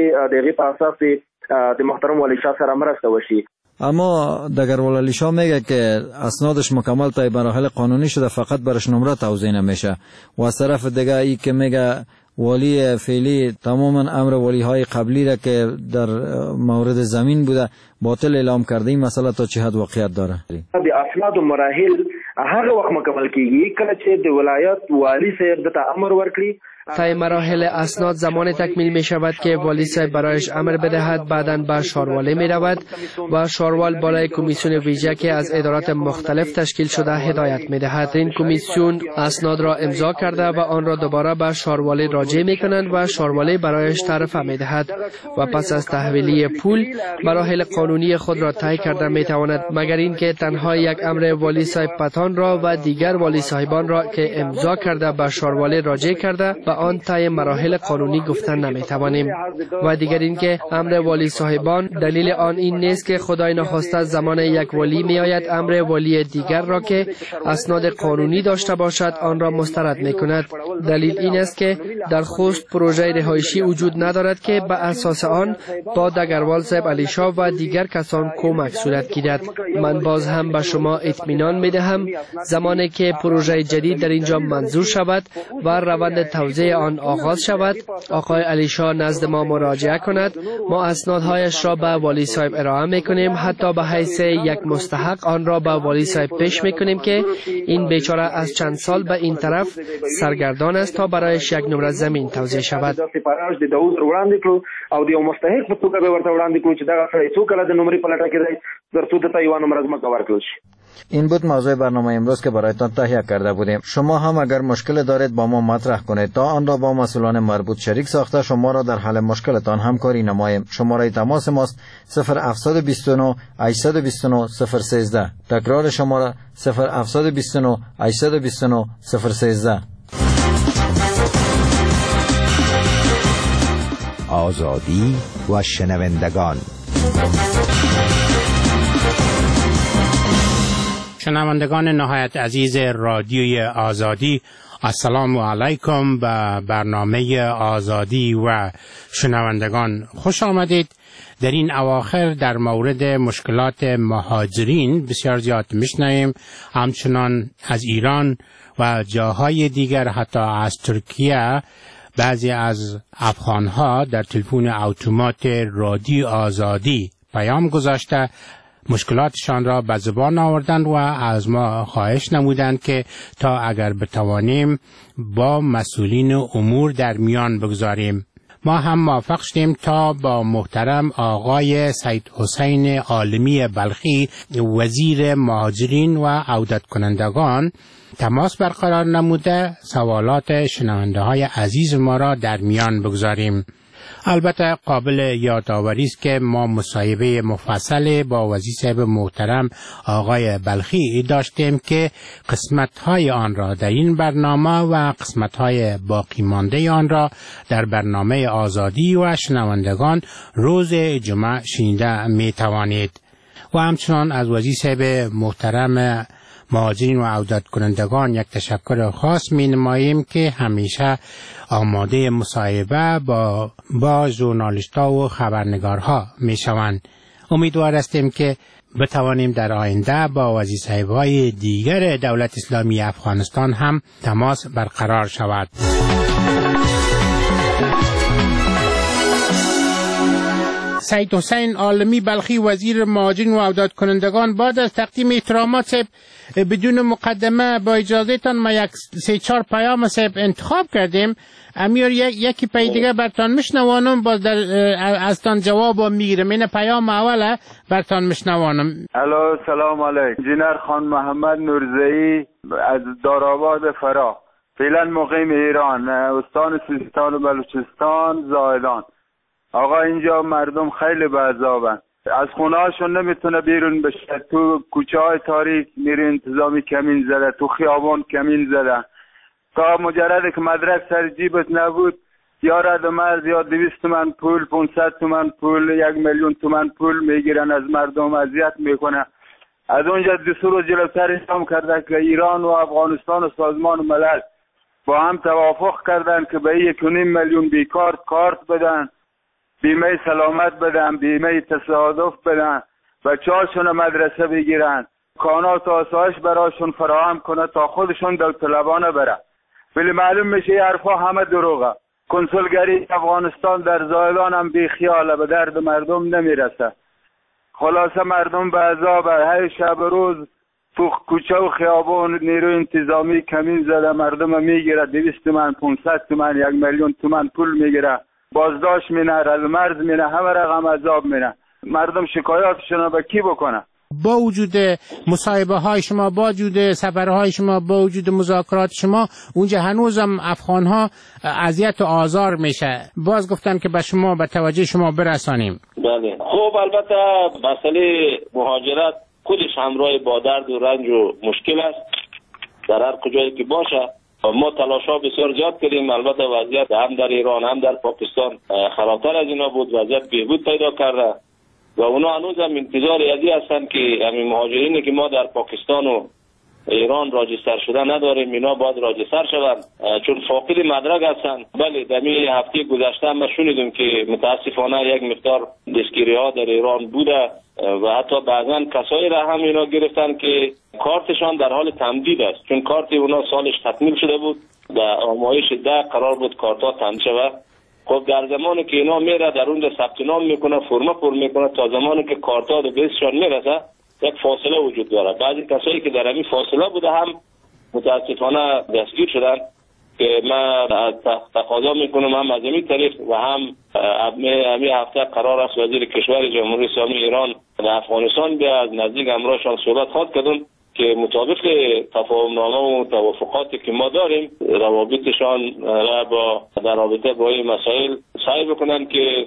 S2: د محترم ولی شاه سره مرسته وشي.
S24: اما دگروال علیشا میگه که اسنادش مکمل تا مراحل قانونی شده، فقط برش نمره توزیع نمیشه و از طرف دیگه ای که میگه ولی فعلی تماما امر ولی های قبلی را که در مورد زمین بوده باطل اعلام کرده. این مسئله تا چه حد واقعیت داره؟
S2: د اسناد و مراحل هغه وخت مکمل کیږي کله چې د ولایت والی صاحب د امر ورکړي.
S3: طی مراحل اسناد زمان تکمیل می شود که والی صاحب برایش امر بدهد، بعداً به ښاروالۍ می رود و ښاروال بالای کمیسیون ویژه که از ادارات مختلف تشکیل شده هدایت می دهد. این کمیسیون اسناد را امضا کرده و آن را دوباره به ښاروالۍ راجع می کنند و ښاروالۍ برایش تعرفه می دهد و پس از تحویلی پول مراحل قانونی خود را طی کرده می تواند، مگر اینکه تنها یک امر والی صاحب پتان را و دیگر والی صاحبان را که امضا کرده به ښاروالۍ راجع کرده و آن طی مراحل قانونی گفتن نمیتوانیم. و دیگر اینکه امر والی صاحبان دلیل آن این نیست که خدای نخواسته زمان یک والی می آید امر والی دیگر را که اسناد قانونی داشته باشد آن را مسترد می کند. دلیل این است که در خوست پروژه رهایشی وجود ندارد که به اساس آن با دگروال صاحب علیشا و دیگر کسان کمک صورت گیرد. من باز هم به شما اطمینان می دهم زمانی که پروژه جدید در اینجا منظور شود و روند توزیع آن آغاز شود، آقای علیشا نزد ما مراجعه کند، ما اسنادهایش را به والی صاحب ارائه میکنیم، حتی به حیث یک مستحق آن را به والی صاحب پیش میکنیم که این بیچاره از چند سال به این طرف سرگردان است تا برایش یک نمره زمین توزیع شود.
S2: او د یو مستحق په توګه به ورته وړاندې کړو چې دغه سړی څو کله د نمرې په لټه کې دی ترڅو دته یوه نمره ځمکه ورکړل شي.
S24: این بود موضوع برنامه امروز که برایتان تهیه کرده بودیم. شما هم اگر مشکل دارید با ما مطرح کنید تا آن را با مسئولان مربوط شریک ساخته شما را در حل مشکلتان همکاری نماییم. شماره تماس ماست 0729 829 013. تکرار شماره 0729 829 013.
S20: آزادی و شنوندگان.
S5: شنوندگان نهایت عزیز رادیوی آزادی، السلام علیکم به برنامه آزادی و شنوندگان خوش آمدید. در این اواخر در مورد مشکلات مهاجرین بسیار زیاد میشنویم، همچنان از ایران و جاهای دیگر، حتی از ترکیه. بعضی از افغانها در تلفن اتومات رادیو آزادی پیام گذاشته مشکلاتشان را به زبان آوردند و از ما خواهش نمودند که تا اگر بتوانیم با مسئولین امور در میان بگذاریم. ما هم موفق شدیم تا با محترم آقای سید حسین عالمی بلخی وزیر مهاجرین و عودت کنندگان تماس برقرار نموده سوالات شنونده های عزیز ما را در میان بگذاریم. البته قابل یادآوری است که ما مصاحبه مفصل با وزیر صاحب محترم آقای بلخی داشتیم که قسمت‌های آن را در این برنامه و قسمت‌های باقی مانده آن را در برنامه آزادی و شنوندگان روز جمعه شنیده می توانید. و همچنان از وزیر صاحب محترم مهاجرین و عودت کنندگان یک تشکر خاص می نماییم که همیشه آماده مصاحبه با ژورنالیست‌ها و خبرنگارها می شوند. امیدوار هستیم که بتوانیم در آینده با وزیر صاحب‌های دیگر دولت اسلامی افغانستان هم تماس برقرار شود. سید حسین عالمی بلخی وزیر مهاجرین و عودت کنندگان، بعد از تقدیم احترامات بدون مقدمه با اجازهتان ما یک 3-4 پیام انتخاب کردیم. امیر یکی پای دیگه برتان میشنوانم، باز در ازتان جواب میگیرم. این پیام اوله برتان میشنوانم.
S9: الو سلام علیکم. انجینر خان محمد نورزئی از دارآباد فرا، فعلا مقیم ایران، استان سیستان و بلوچستان، زاهدان. آقا اینجا مردم خیلی به عذابن، از خونه هاشون نمیتونه بیرون بشه، تو کوچه های تاریک نیروی انتظامی کمین زده، تو خیابان کمین زده. تا مجرد که مدرک سر جیبت نبود یا رد مرز یا 200 تومن پول، 500 تومن پول، 1 میلیون تومن پول میگیرن از مردم، اذیت میکنه. از اونجا 2 روز جلوتر اعلام کرده که ایران و افغانستان و سازمان ملل با هم توافق کردن که به 1.5 میلیون بیکار کارت بدن، بیمه سلامت بدن، بیمه تصادف بدن، بچه‌هاشون مدرسه بگیرن، کانات و آسایش براشون فراهم کنه تا خودشون داوطلبانه بره. ولی معلوم میشه این حرفا همه دروغه. کنسولگری افغانستان در زاهدان هم بیخیاله، به درد مردم نمیرسه. خلاصه مردم به عذاب، هر شب روز تو کوچه و خیابان نیروی انتظامی کمین زده، مردم میگیره 200 تومن، 500 تومن، 1 میلیون تومن پول میگیره، بازداشت مینه، رد مرز مینه، همه رقم عذاب مینه. مردم شکایاتشون به کی بکنه؟
S5: با وجود مصاحبه های شما، با وجود سفرهای شما، با وجود مذاکرات شما، اونجا هنوزم افغان ها اذیت و آزار میشه. باز گفتن که به شما، به توجه شما برسانیم.
S10: بله خب، البته مسئله مهاجرت خودش همراه با درد و رنج و مشکل است در هر کجایی که باشه. ما تلاش‌ها بسیار زیاد کردیم، البته وضعیت هم در ایران هم در پاکستان خرابتر از اینا بود، وضعیت بهبود پیدا کرده و اونا هنوز هم انتظار ازی هستن که همین مهاجرینی که ما در پاکستان و ایران راجستر شده نداریم، اینا باید راجستر شوند چون فاقد مدرک هستن. بله در هفته گذشته هم شنیدیم که متاسفانه یک مقدار دستگیری ها در ایران بوده و حتی بعضا کسایی را هم اینا گرفتن که کارتشان در حال تمدید است، چون کارت اونا سالش تکمیل شده بود، در آمایش 10 قرار بود کارتا تمدید شود. خب در زمانی که اینا میره در اونجا ثبت نام میکنه، فرم پر میکنه، تا زمانی که کارتا به دستشان میرسه یک فاصله وجود داره. بعضی کسایی که در همین فاصله بوده هم متاسفانه دستگیر شدن که من تقاضا میکنم هم از این طریق و هم همین هفته قرار است وزیر کشور جمهوری اسلامی ایران در افغانستان بیا از نزدیک همراهشان صحبت خواهد کردن که مطابق تفاهمنامه و توافقاتی که ما داریم روابطشان را در رابطه با این مسائل سعی بکنن که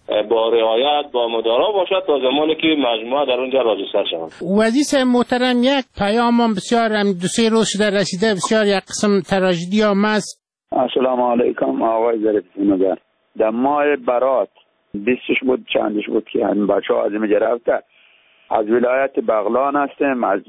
S10: با رعایت با مدارا باشد تا زمانی که مجموعه در اونجا راجستر شود.
S5: وزیر محترم، یک پیام بسیار 2-3 روز شده رسیده، بسیار یک قسم تراژدی آمیز.
S11: السلام علیکم آقای ظریف‌نگر. در ماه برات 20 بود چندش بود که همین بچه‌ها از اینجا رفته، از ولایت بغلان هستیم، از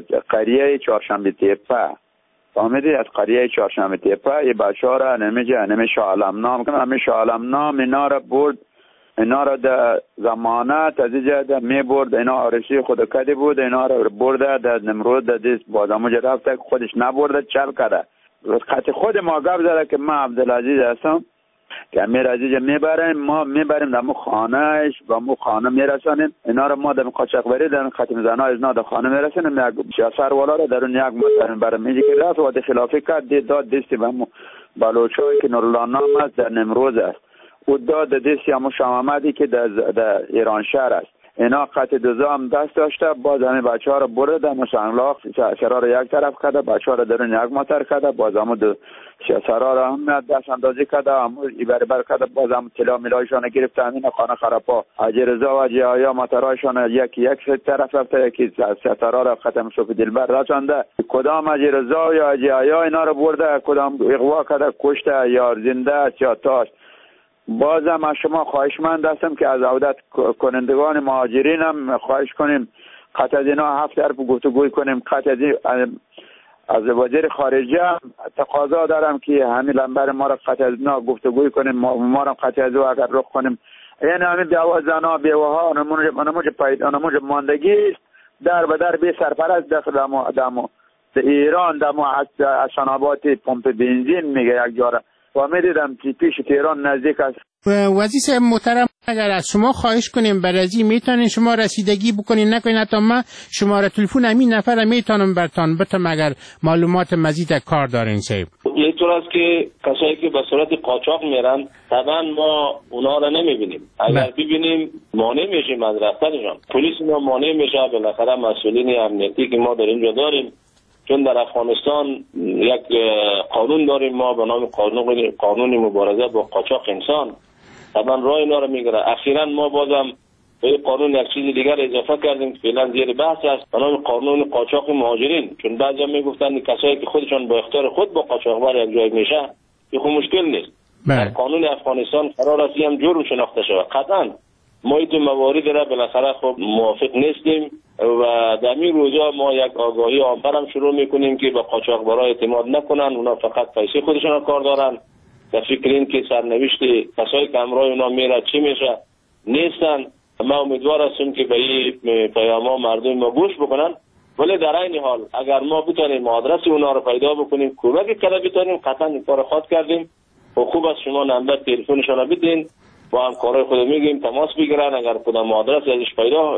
S11: قریه چهارشنبه تپه. فهمیدی؟ از قریه چهارشنبه تپه یه بچه‌ها را نمیشه شاه عالم نام کنم، همین شاه عالم نام اینا را برد، اینا را در زمانت از اینجا می برد، اینا آرشی خود کدی بود، اینا را برده در نمرود در دیست بازمو رفته، خودش نبرده چل کرده. خط خود ما گفت زده که من عبدالعزیز هستم که امیر عزیز میبریم، ما میبریم در مو خانهش و مو خانه میرسانیم، اینا را ما در قاچاقبری در ختم زنها از در خانه میرسانیم. یک سروالا را در اون یک مطمئن برم میگه که رفت و ده خلافی کرد، داد دستی به مو بلوچایی که نورالله نام است در نمروز است، او داد دستی همو شاه محمدی که در ایران شهر است. اینا قطع دزا هم دست داشته. باز همه بچه ها رو بردن سنگلاخ سرا رو یک طرف کرده، بچه ها رو درون یک موتر کرده، باز هم سرا رو هم دست اندازی کرده، هم بر کرده، باز هم طلا میلایشان گرفته. همین خانه خرابا حاجی رضا و جایا موترایشان یک طرف رفته، یکی سرا رو ختم شوف دلبر رسانده. کدام حاجی رضا یا جایا اینا رو برده، کدام اغوا کرده، کشته یا زنده است یا تاش. بازم از شما خواهشمند هستم که از عودت کنندگان مهاجرین هم خواهش کنیم قطع از اینا 7 حرف گفتگوی کنیم. قطع از وزیر خارجه تقاضا دارم که همین لنبر ما را قطع از اینا گفتگوی کنیم، ما را قطع از او اگر رخ کنیم. یعنی همین دعوا زنا بیوها نموج ماندگی است، در به در بی سرپرست دست دمو ایران دمو از شنابات پمپ بنزین میگه یک جاره و میدیدم پیش تهران نزدیک است.
S5: وزیر محترم اگر از شما خواهش کنیم برازی میتونین شما رسیدگی بکنین، نکنین حتی من شماره تلفن همین نفر میتونم برتان بتم اگر معلومات مزید کار دارین صاحب.
S10: یه طور است که کسایی که به صورت قاچاق میرن طبعا ما اونا رو نمیبینیم، اگر ببینیم مانع میشیم از رفتنشان. پلیس ما مانع میشه، بالاخره مسئولین امنیتی که ما در اینجا داریم، چون در افغانستان یک قانون داریم ما به نام قانون مبارزه با قاچاق انسان، طبعا راه اینا رو میگیره. اخیراً ما بازم به قانون یک چیز دیگر اضافه کردیم که فعلا زیر بحث است، به نام قانون قاچاق مهاجرین. چون بعضیا میگفتن کسایی که خودشان با اختیار خود با قاچاقبر یک جای میشه که خب مشکل نیست. در قانون افغانستان قرار است هم جرم شناخته شود. قطعاً ما این مواردی را بالاخره خب موافق نیستیم و در این روزا ما یک آگاهی عامه هم شروع میکنیم که به قاچاقبرا اعتماد نکنن، اونا فقط پیسه خودشون کار دارن. در فکر این که سرنوشت کسایی که همراه اونا میره چی میشه نیستن. ما امیدوار هستیم که به این پیام مردم ما گوش بکنن، ولی در این حال اگر ما بتونیم آدرس اونا رو پیدا بکنیم، کمک کلا بتونیم، قطعا این کار خود کردیم. و خوب است شما نمبر تلفنشون رو بدین، با همکارای خود میگیم تماس بگیرن، اگر کدام آدرس ازش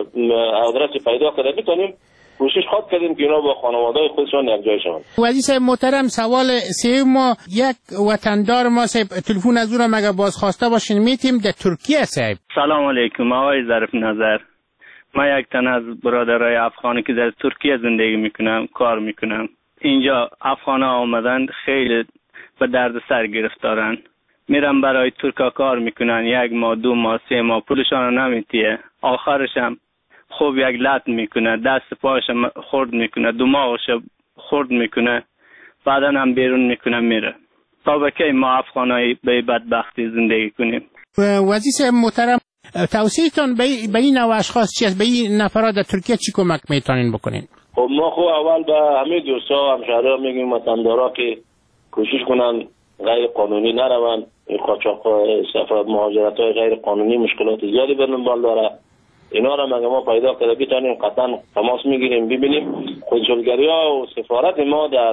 S10: پیدا کنه بتونیم کوشش خود کردیم که اینا با خانواده‌های خودشون یک جای شون.
S5: وزیر محترم سوال سوم ما یک وطندار ما صاحب تلفن از او را مگه بازخواسته باشین میتیم در ترکیه صاحب.
S12: سلام علیکم آقای ظریف نظر، من یک تن از برادرای افغانی که در ترکیه زندگی میکنم کار میکنم. اینجا افغانا آمدن خیلی به درد سر گرفتارن، میرن برای ترکا کار میکنن 1 ماه 2 ماه 3 ماه پولشان نمیتیه، آخرش هم خوب یک لط میکنه، دست پاش خورد میکنه، دماغش خورد میکنه، بعدا هم بیرون میکنه میره. تا به کی ما افغانایی به بدبختی زندگی کنیم؟
S5: وزیر محترم توصیه‌تون به این نوع اشخاص چی است؟ به این نفرات در ترکیه چی کمک میتونین بکنین؟
S10: خب ما خب اول به همه دوستا همشهرها میگیم وطندارا که کوشش کنن غیر قانونی نرون. این قاچاق سفر مهاجرت های غیر قانونی مشکلات زیادی به دنبال داره. اینا را مگه ما پیدا کرده بتونیم قطعا تماس میگیریم ببینیم. کنسولگری ها و سفارت ما در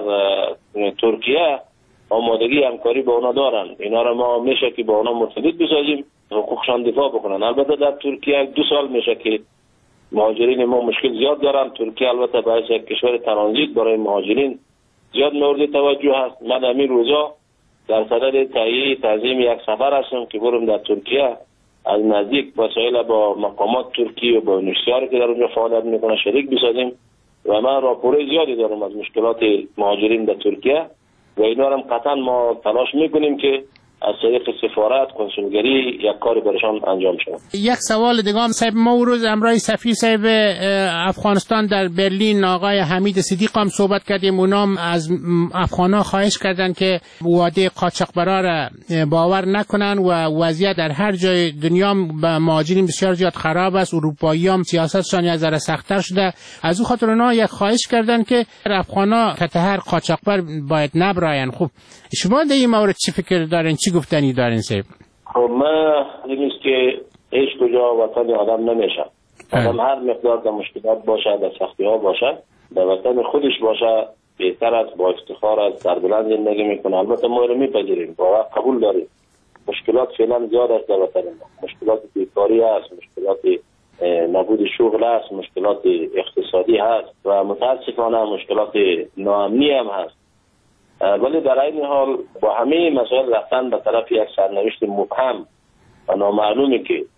S10: ترکیه آمادگی همکاری با اونا دارن، اینا را ما میشه که با اونا مرتبط بسازیم، حقوقشان دفاع بکنن. البته در ترکیه 2 سال میشه که مهاجرین ما مشکل زیاد دارن. ترکیه البته باعث یک کشور ترانزیت برای مهاجرین زیاد مورد توجه هست. من همین روزا در صدد تهیه تنظیم یک سفر هستم که برم در ترکیه از نزدیک وسایل با مقامات ترکیه و با نشریاتی که در اونجا فعالیت میکنه شریک بسازیم و من راپورای زیادی دارم از مشکلات مهاجرین در ترکیه و اینا هم قطعا ما تلاش میکنیم که از طریق سفارت کنسولگری یک کاری برشان انجام شود.
S5: یک سوال دیگه هم صاحب، ما اون روز امرای سفیر صاحب افغانستان در برلین آقای حمید صدیق هم صحبت کردیم. اونام از افغانا خواهش کردن که وعده قاچاقبرا را باور نکنن و وضعیت در هر جای دنیا به مهاجرین بسیار زیاد خراب است. اروپایی هم سیاستشان یک ذره سخت‌تر شده. از اون خاطر اونا یک خواهش کردن که افغانا هر قاچاقبر باید نبراین. خب شما در این مورد چی فکر دارین، چی گفتنی دارین صاحب؟
S10: خب من نیست که هیچ کجا وطن آدم نمیشه. آدم هر مقدار در مشکلات باشه، در سختی ها باشه، در وطن خودش باشه بهتر است، با افتخار است، در بلند زندگی میکنه. البته ما رو میپذیریم، واقعا قبول داریم مشکلات فعلا زیاد است در وطن ما. مشکلات بیکاری است، مشکلات نبود شغل است، مشکلات اقتصادی هست و متاسفانه مشکلات ناامنی هم هست. ولی در این حال با همه مسائل رفتن به طرف یک سرنوشت مبهم و نامعلومی که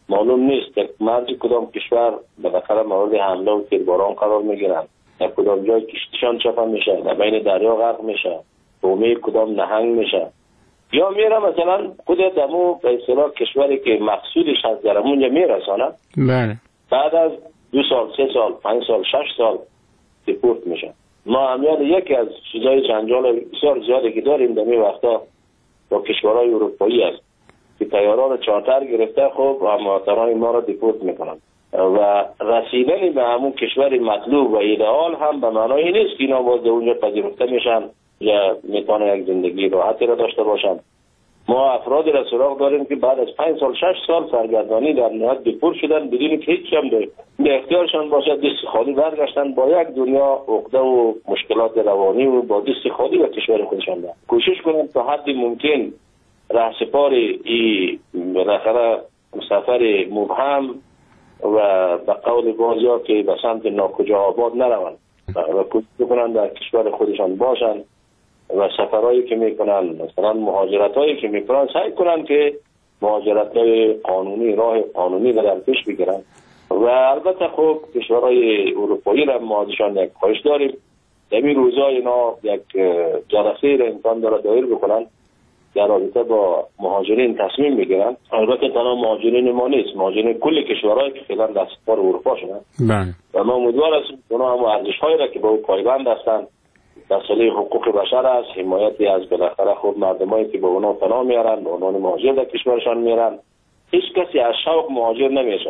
S10: معلوم نیست یک مرز کدام کشور بالاخره مورد حمله و تیرباران قرار میگیرن، در کدام جای کشتیشان چپه میشه، در بین دریا غرق میشه، بومی کدام نهنگ میشه، یا میره مثلا خود دمو به اصطلاح کشوری که مقصودش از در اونجا میرسانه، بعد از 2 سال 3 سال 5 سال 6 سال دیپورت میشه. ما همیان یکی از چیزای جنجال بسیار زیادی که داریم در این وقتا با کشورهای اروپایی است که طیاران چارتر گرفته خب و مهاجران ما را دیپورت میکنن و رسیدن به همون کشور مطلوب و ایدئال هم به معنای نیست که اینا باز اونجا پذیرفته میشن یا میتونه یک زندگی راحتی را داشته باشن. ما افرادی را سراغ داریم که بعد از 5 سال 6 سال سرگردانی در نهایت دیپورت شدن بدون که هیچ هم در اختیارشان باشد، دست خالی برگشتن با یک دنیا عقده و مشکلات روانی و با دست خالی به کشور خودشان دارن. کوشش کنیم تا حد ممکن رهسپار این بالاخره سفر مبهم و به قول بعضیا که به سمت ناکجا آباد نروند و کوشش کنند در کشور خودشان باشند و سفرهایی که میکنن مثلا مهاجرتایی که میکنن سعی کنن که مهاجرتای قانونی راه قانونی را در پیش بگیرن و البته خب کشورهای اروپایی را ما ازشان یک خواهش داریم در این روزا اینا یک جلسه را امکان داره دایر بکنن در رابطه با مهاجرین تصمیم میگیرن. البته تنها مهاجرین ما نیست، مهاجرین کل کشورهایی که فعلا در سپار اروپا شدن و ما امیدوار هستیم اونا هم ارزش‌هایی را که با او پایبند هستند، مسئله حقوق بشر است، حمایتی از بالاخره خود مردمایی که به اونا پناه میارن به عنوان مهاجر در کشورشان میارن. هیچ کسی از شوق مهاجر نمیشه.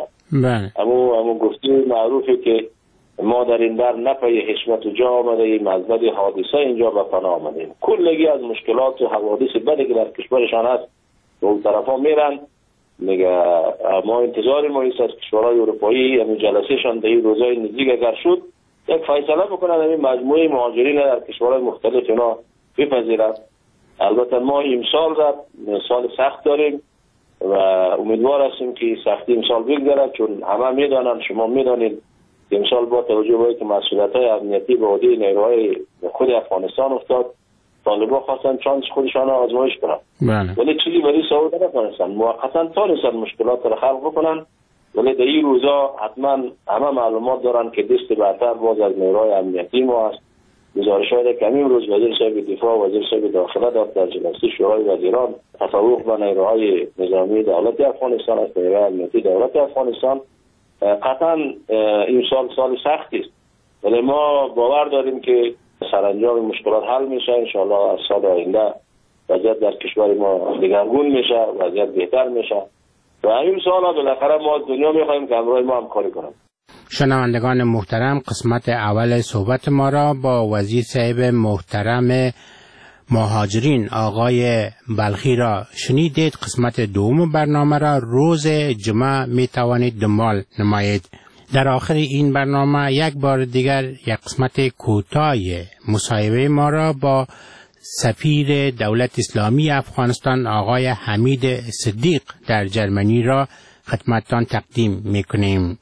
S10: همون گفته معروفی که ما در این در نپی حشمت و جا آمده ایم، از بد حادثه اینجا به پناه آمده ایم. کلگی از مشکلات و حوادث بدی که در کشورشان هست به اون طرفا میرن. میگه ما انتظار ما است از کشورهای اروپایی همین جلسهشان در این روزهای نزدیک اگر شد یک فیصله بکنن همین مجموعه مهاجرین در کشورهای مختلف اینا بپذیرن. البته ما امسال سال سخت داریم و امیدوار هستیم که سختی امسال بگذره، چون همه میدانن، شما میدانید امسال با توجه به اینکه مسئولیت‌های امنیتی به عهده نیروهای خود افغانستان افتاد، طالبان خواستن چانس خودشان آزمایش کنن ولی چیزی برای صعود نکنستن، موقتا تانستن مشکلات را خلق بکنن. ولی در این روزا حتما همه معلومات دارن که دست برتر باز از نیروهای امنیتی ما هست. گزارش های که همین روز وزیر صاحب دفاع و وزیر صاحب داخله داد در جلسه شورای وزیران تفوق به نیروهای نظامی دولت افغانستان است، نیروهای امنیتی دولت افغانستان. قطعا این سال سختی است ولی ما باور داریم که سرانجام مشکلات حل میشه. انشاءالله از سال آینده وضعیت در کشور ما دگرگون میشه، وضعیت بهتر میشه و این سال بالاخره ما از دنیا میخوایم که همراه ما همکاری کنند.
S5: شنوندگان محترم، قسمت اول صحبت ما را با وزیر صاحب محترم مهاجرین آقای بلخی را شنیدید. قسمت دوم برنامه را روز جمعه می توانید دنبال نمایید. در آخر این برنامه یک بار دیگر یک قسمت کوتاه مصاحبه ما را با سفیر دولت اسلامی افغانستان آقای حمید صدیق در جرمنی را خدمتتان تقدیم میکنیم.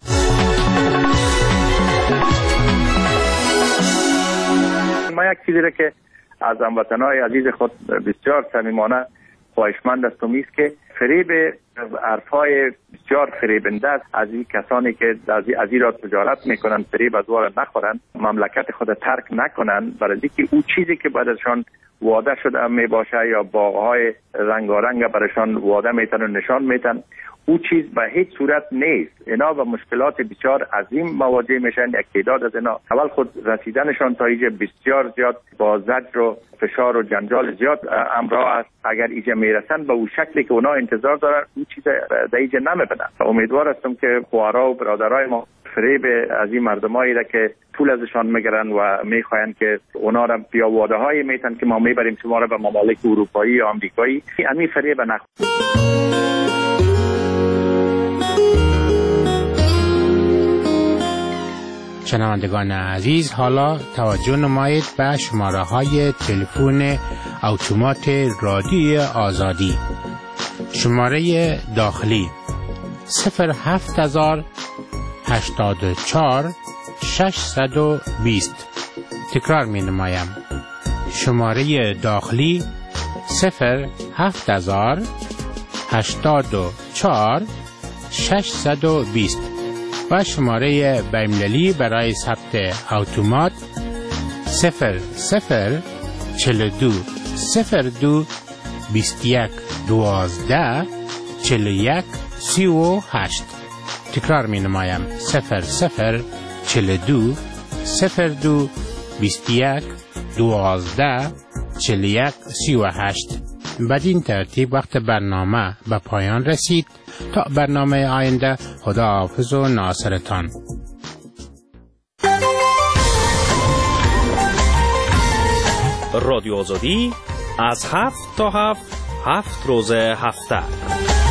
S13: ما یک چیزی را که از هموطنان عزیز خود بسیار صمیمانه خواهشمند هستم است که فریب حرفهای بسیار فریبنده است از این کسانی که از این را تجارت میکنن فریب از وار نخورن، مملکت خود ترک نکنن، برای اینکه اون چیزی که بعدشان وعده شده می باشه یا باغهای رنگارنگ برایشان وعده میتن و نشان میتن، او چیز به هیچ صورت نیست. اینا با مشکلات بسیار عظیم مواجه میشن. یک تعداد از اینا اول خود رسیدنشان تا اینجا بسیار زیاد با زجر و فشار و جنجال زیاد همراه است. اگر اینجا میرسن به اون شکلی که اونا انتظار دارن اون چیز در اینجا نمیبینن. امیدوار هستم که خوارا و برادرای ما فریب از این مردمایی را که پول ازشان میگیرن و میخواین که اونا را بیا وعده هایی میتن که ما میبریم شما را به ممالک اروپایی یا آمریکایی، همین فریب نخورید.
S5: شنوندگان عزیز، حالا توجه نمایید به شماره های تلفن اتومات رادیوی آزادی. شماره داخلی 07084 620. تکرار می نمایم. شماره داخلی 07084 620 و شماره بین‌المللی برای ثبت اتومات 0042 02 21 12 41 38. تکرار می نمایم 0042 02 21 12 41 38. بدین ترتیب وقت برنامه به پایان رسید. تا برنامه آینده، خداحافظ و ناصرتان.
S14: رادیو آزادی از 7 تا 7 روز هفته.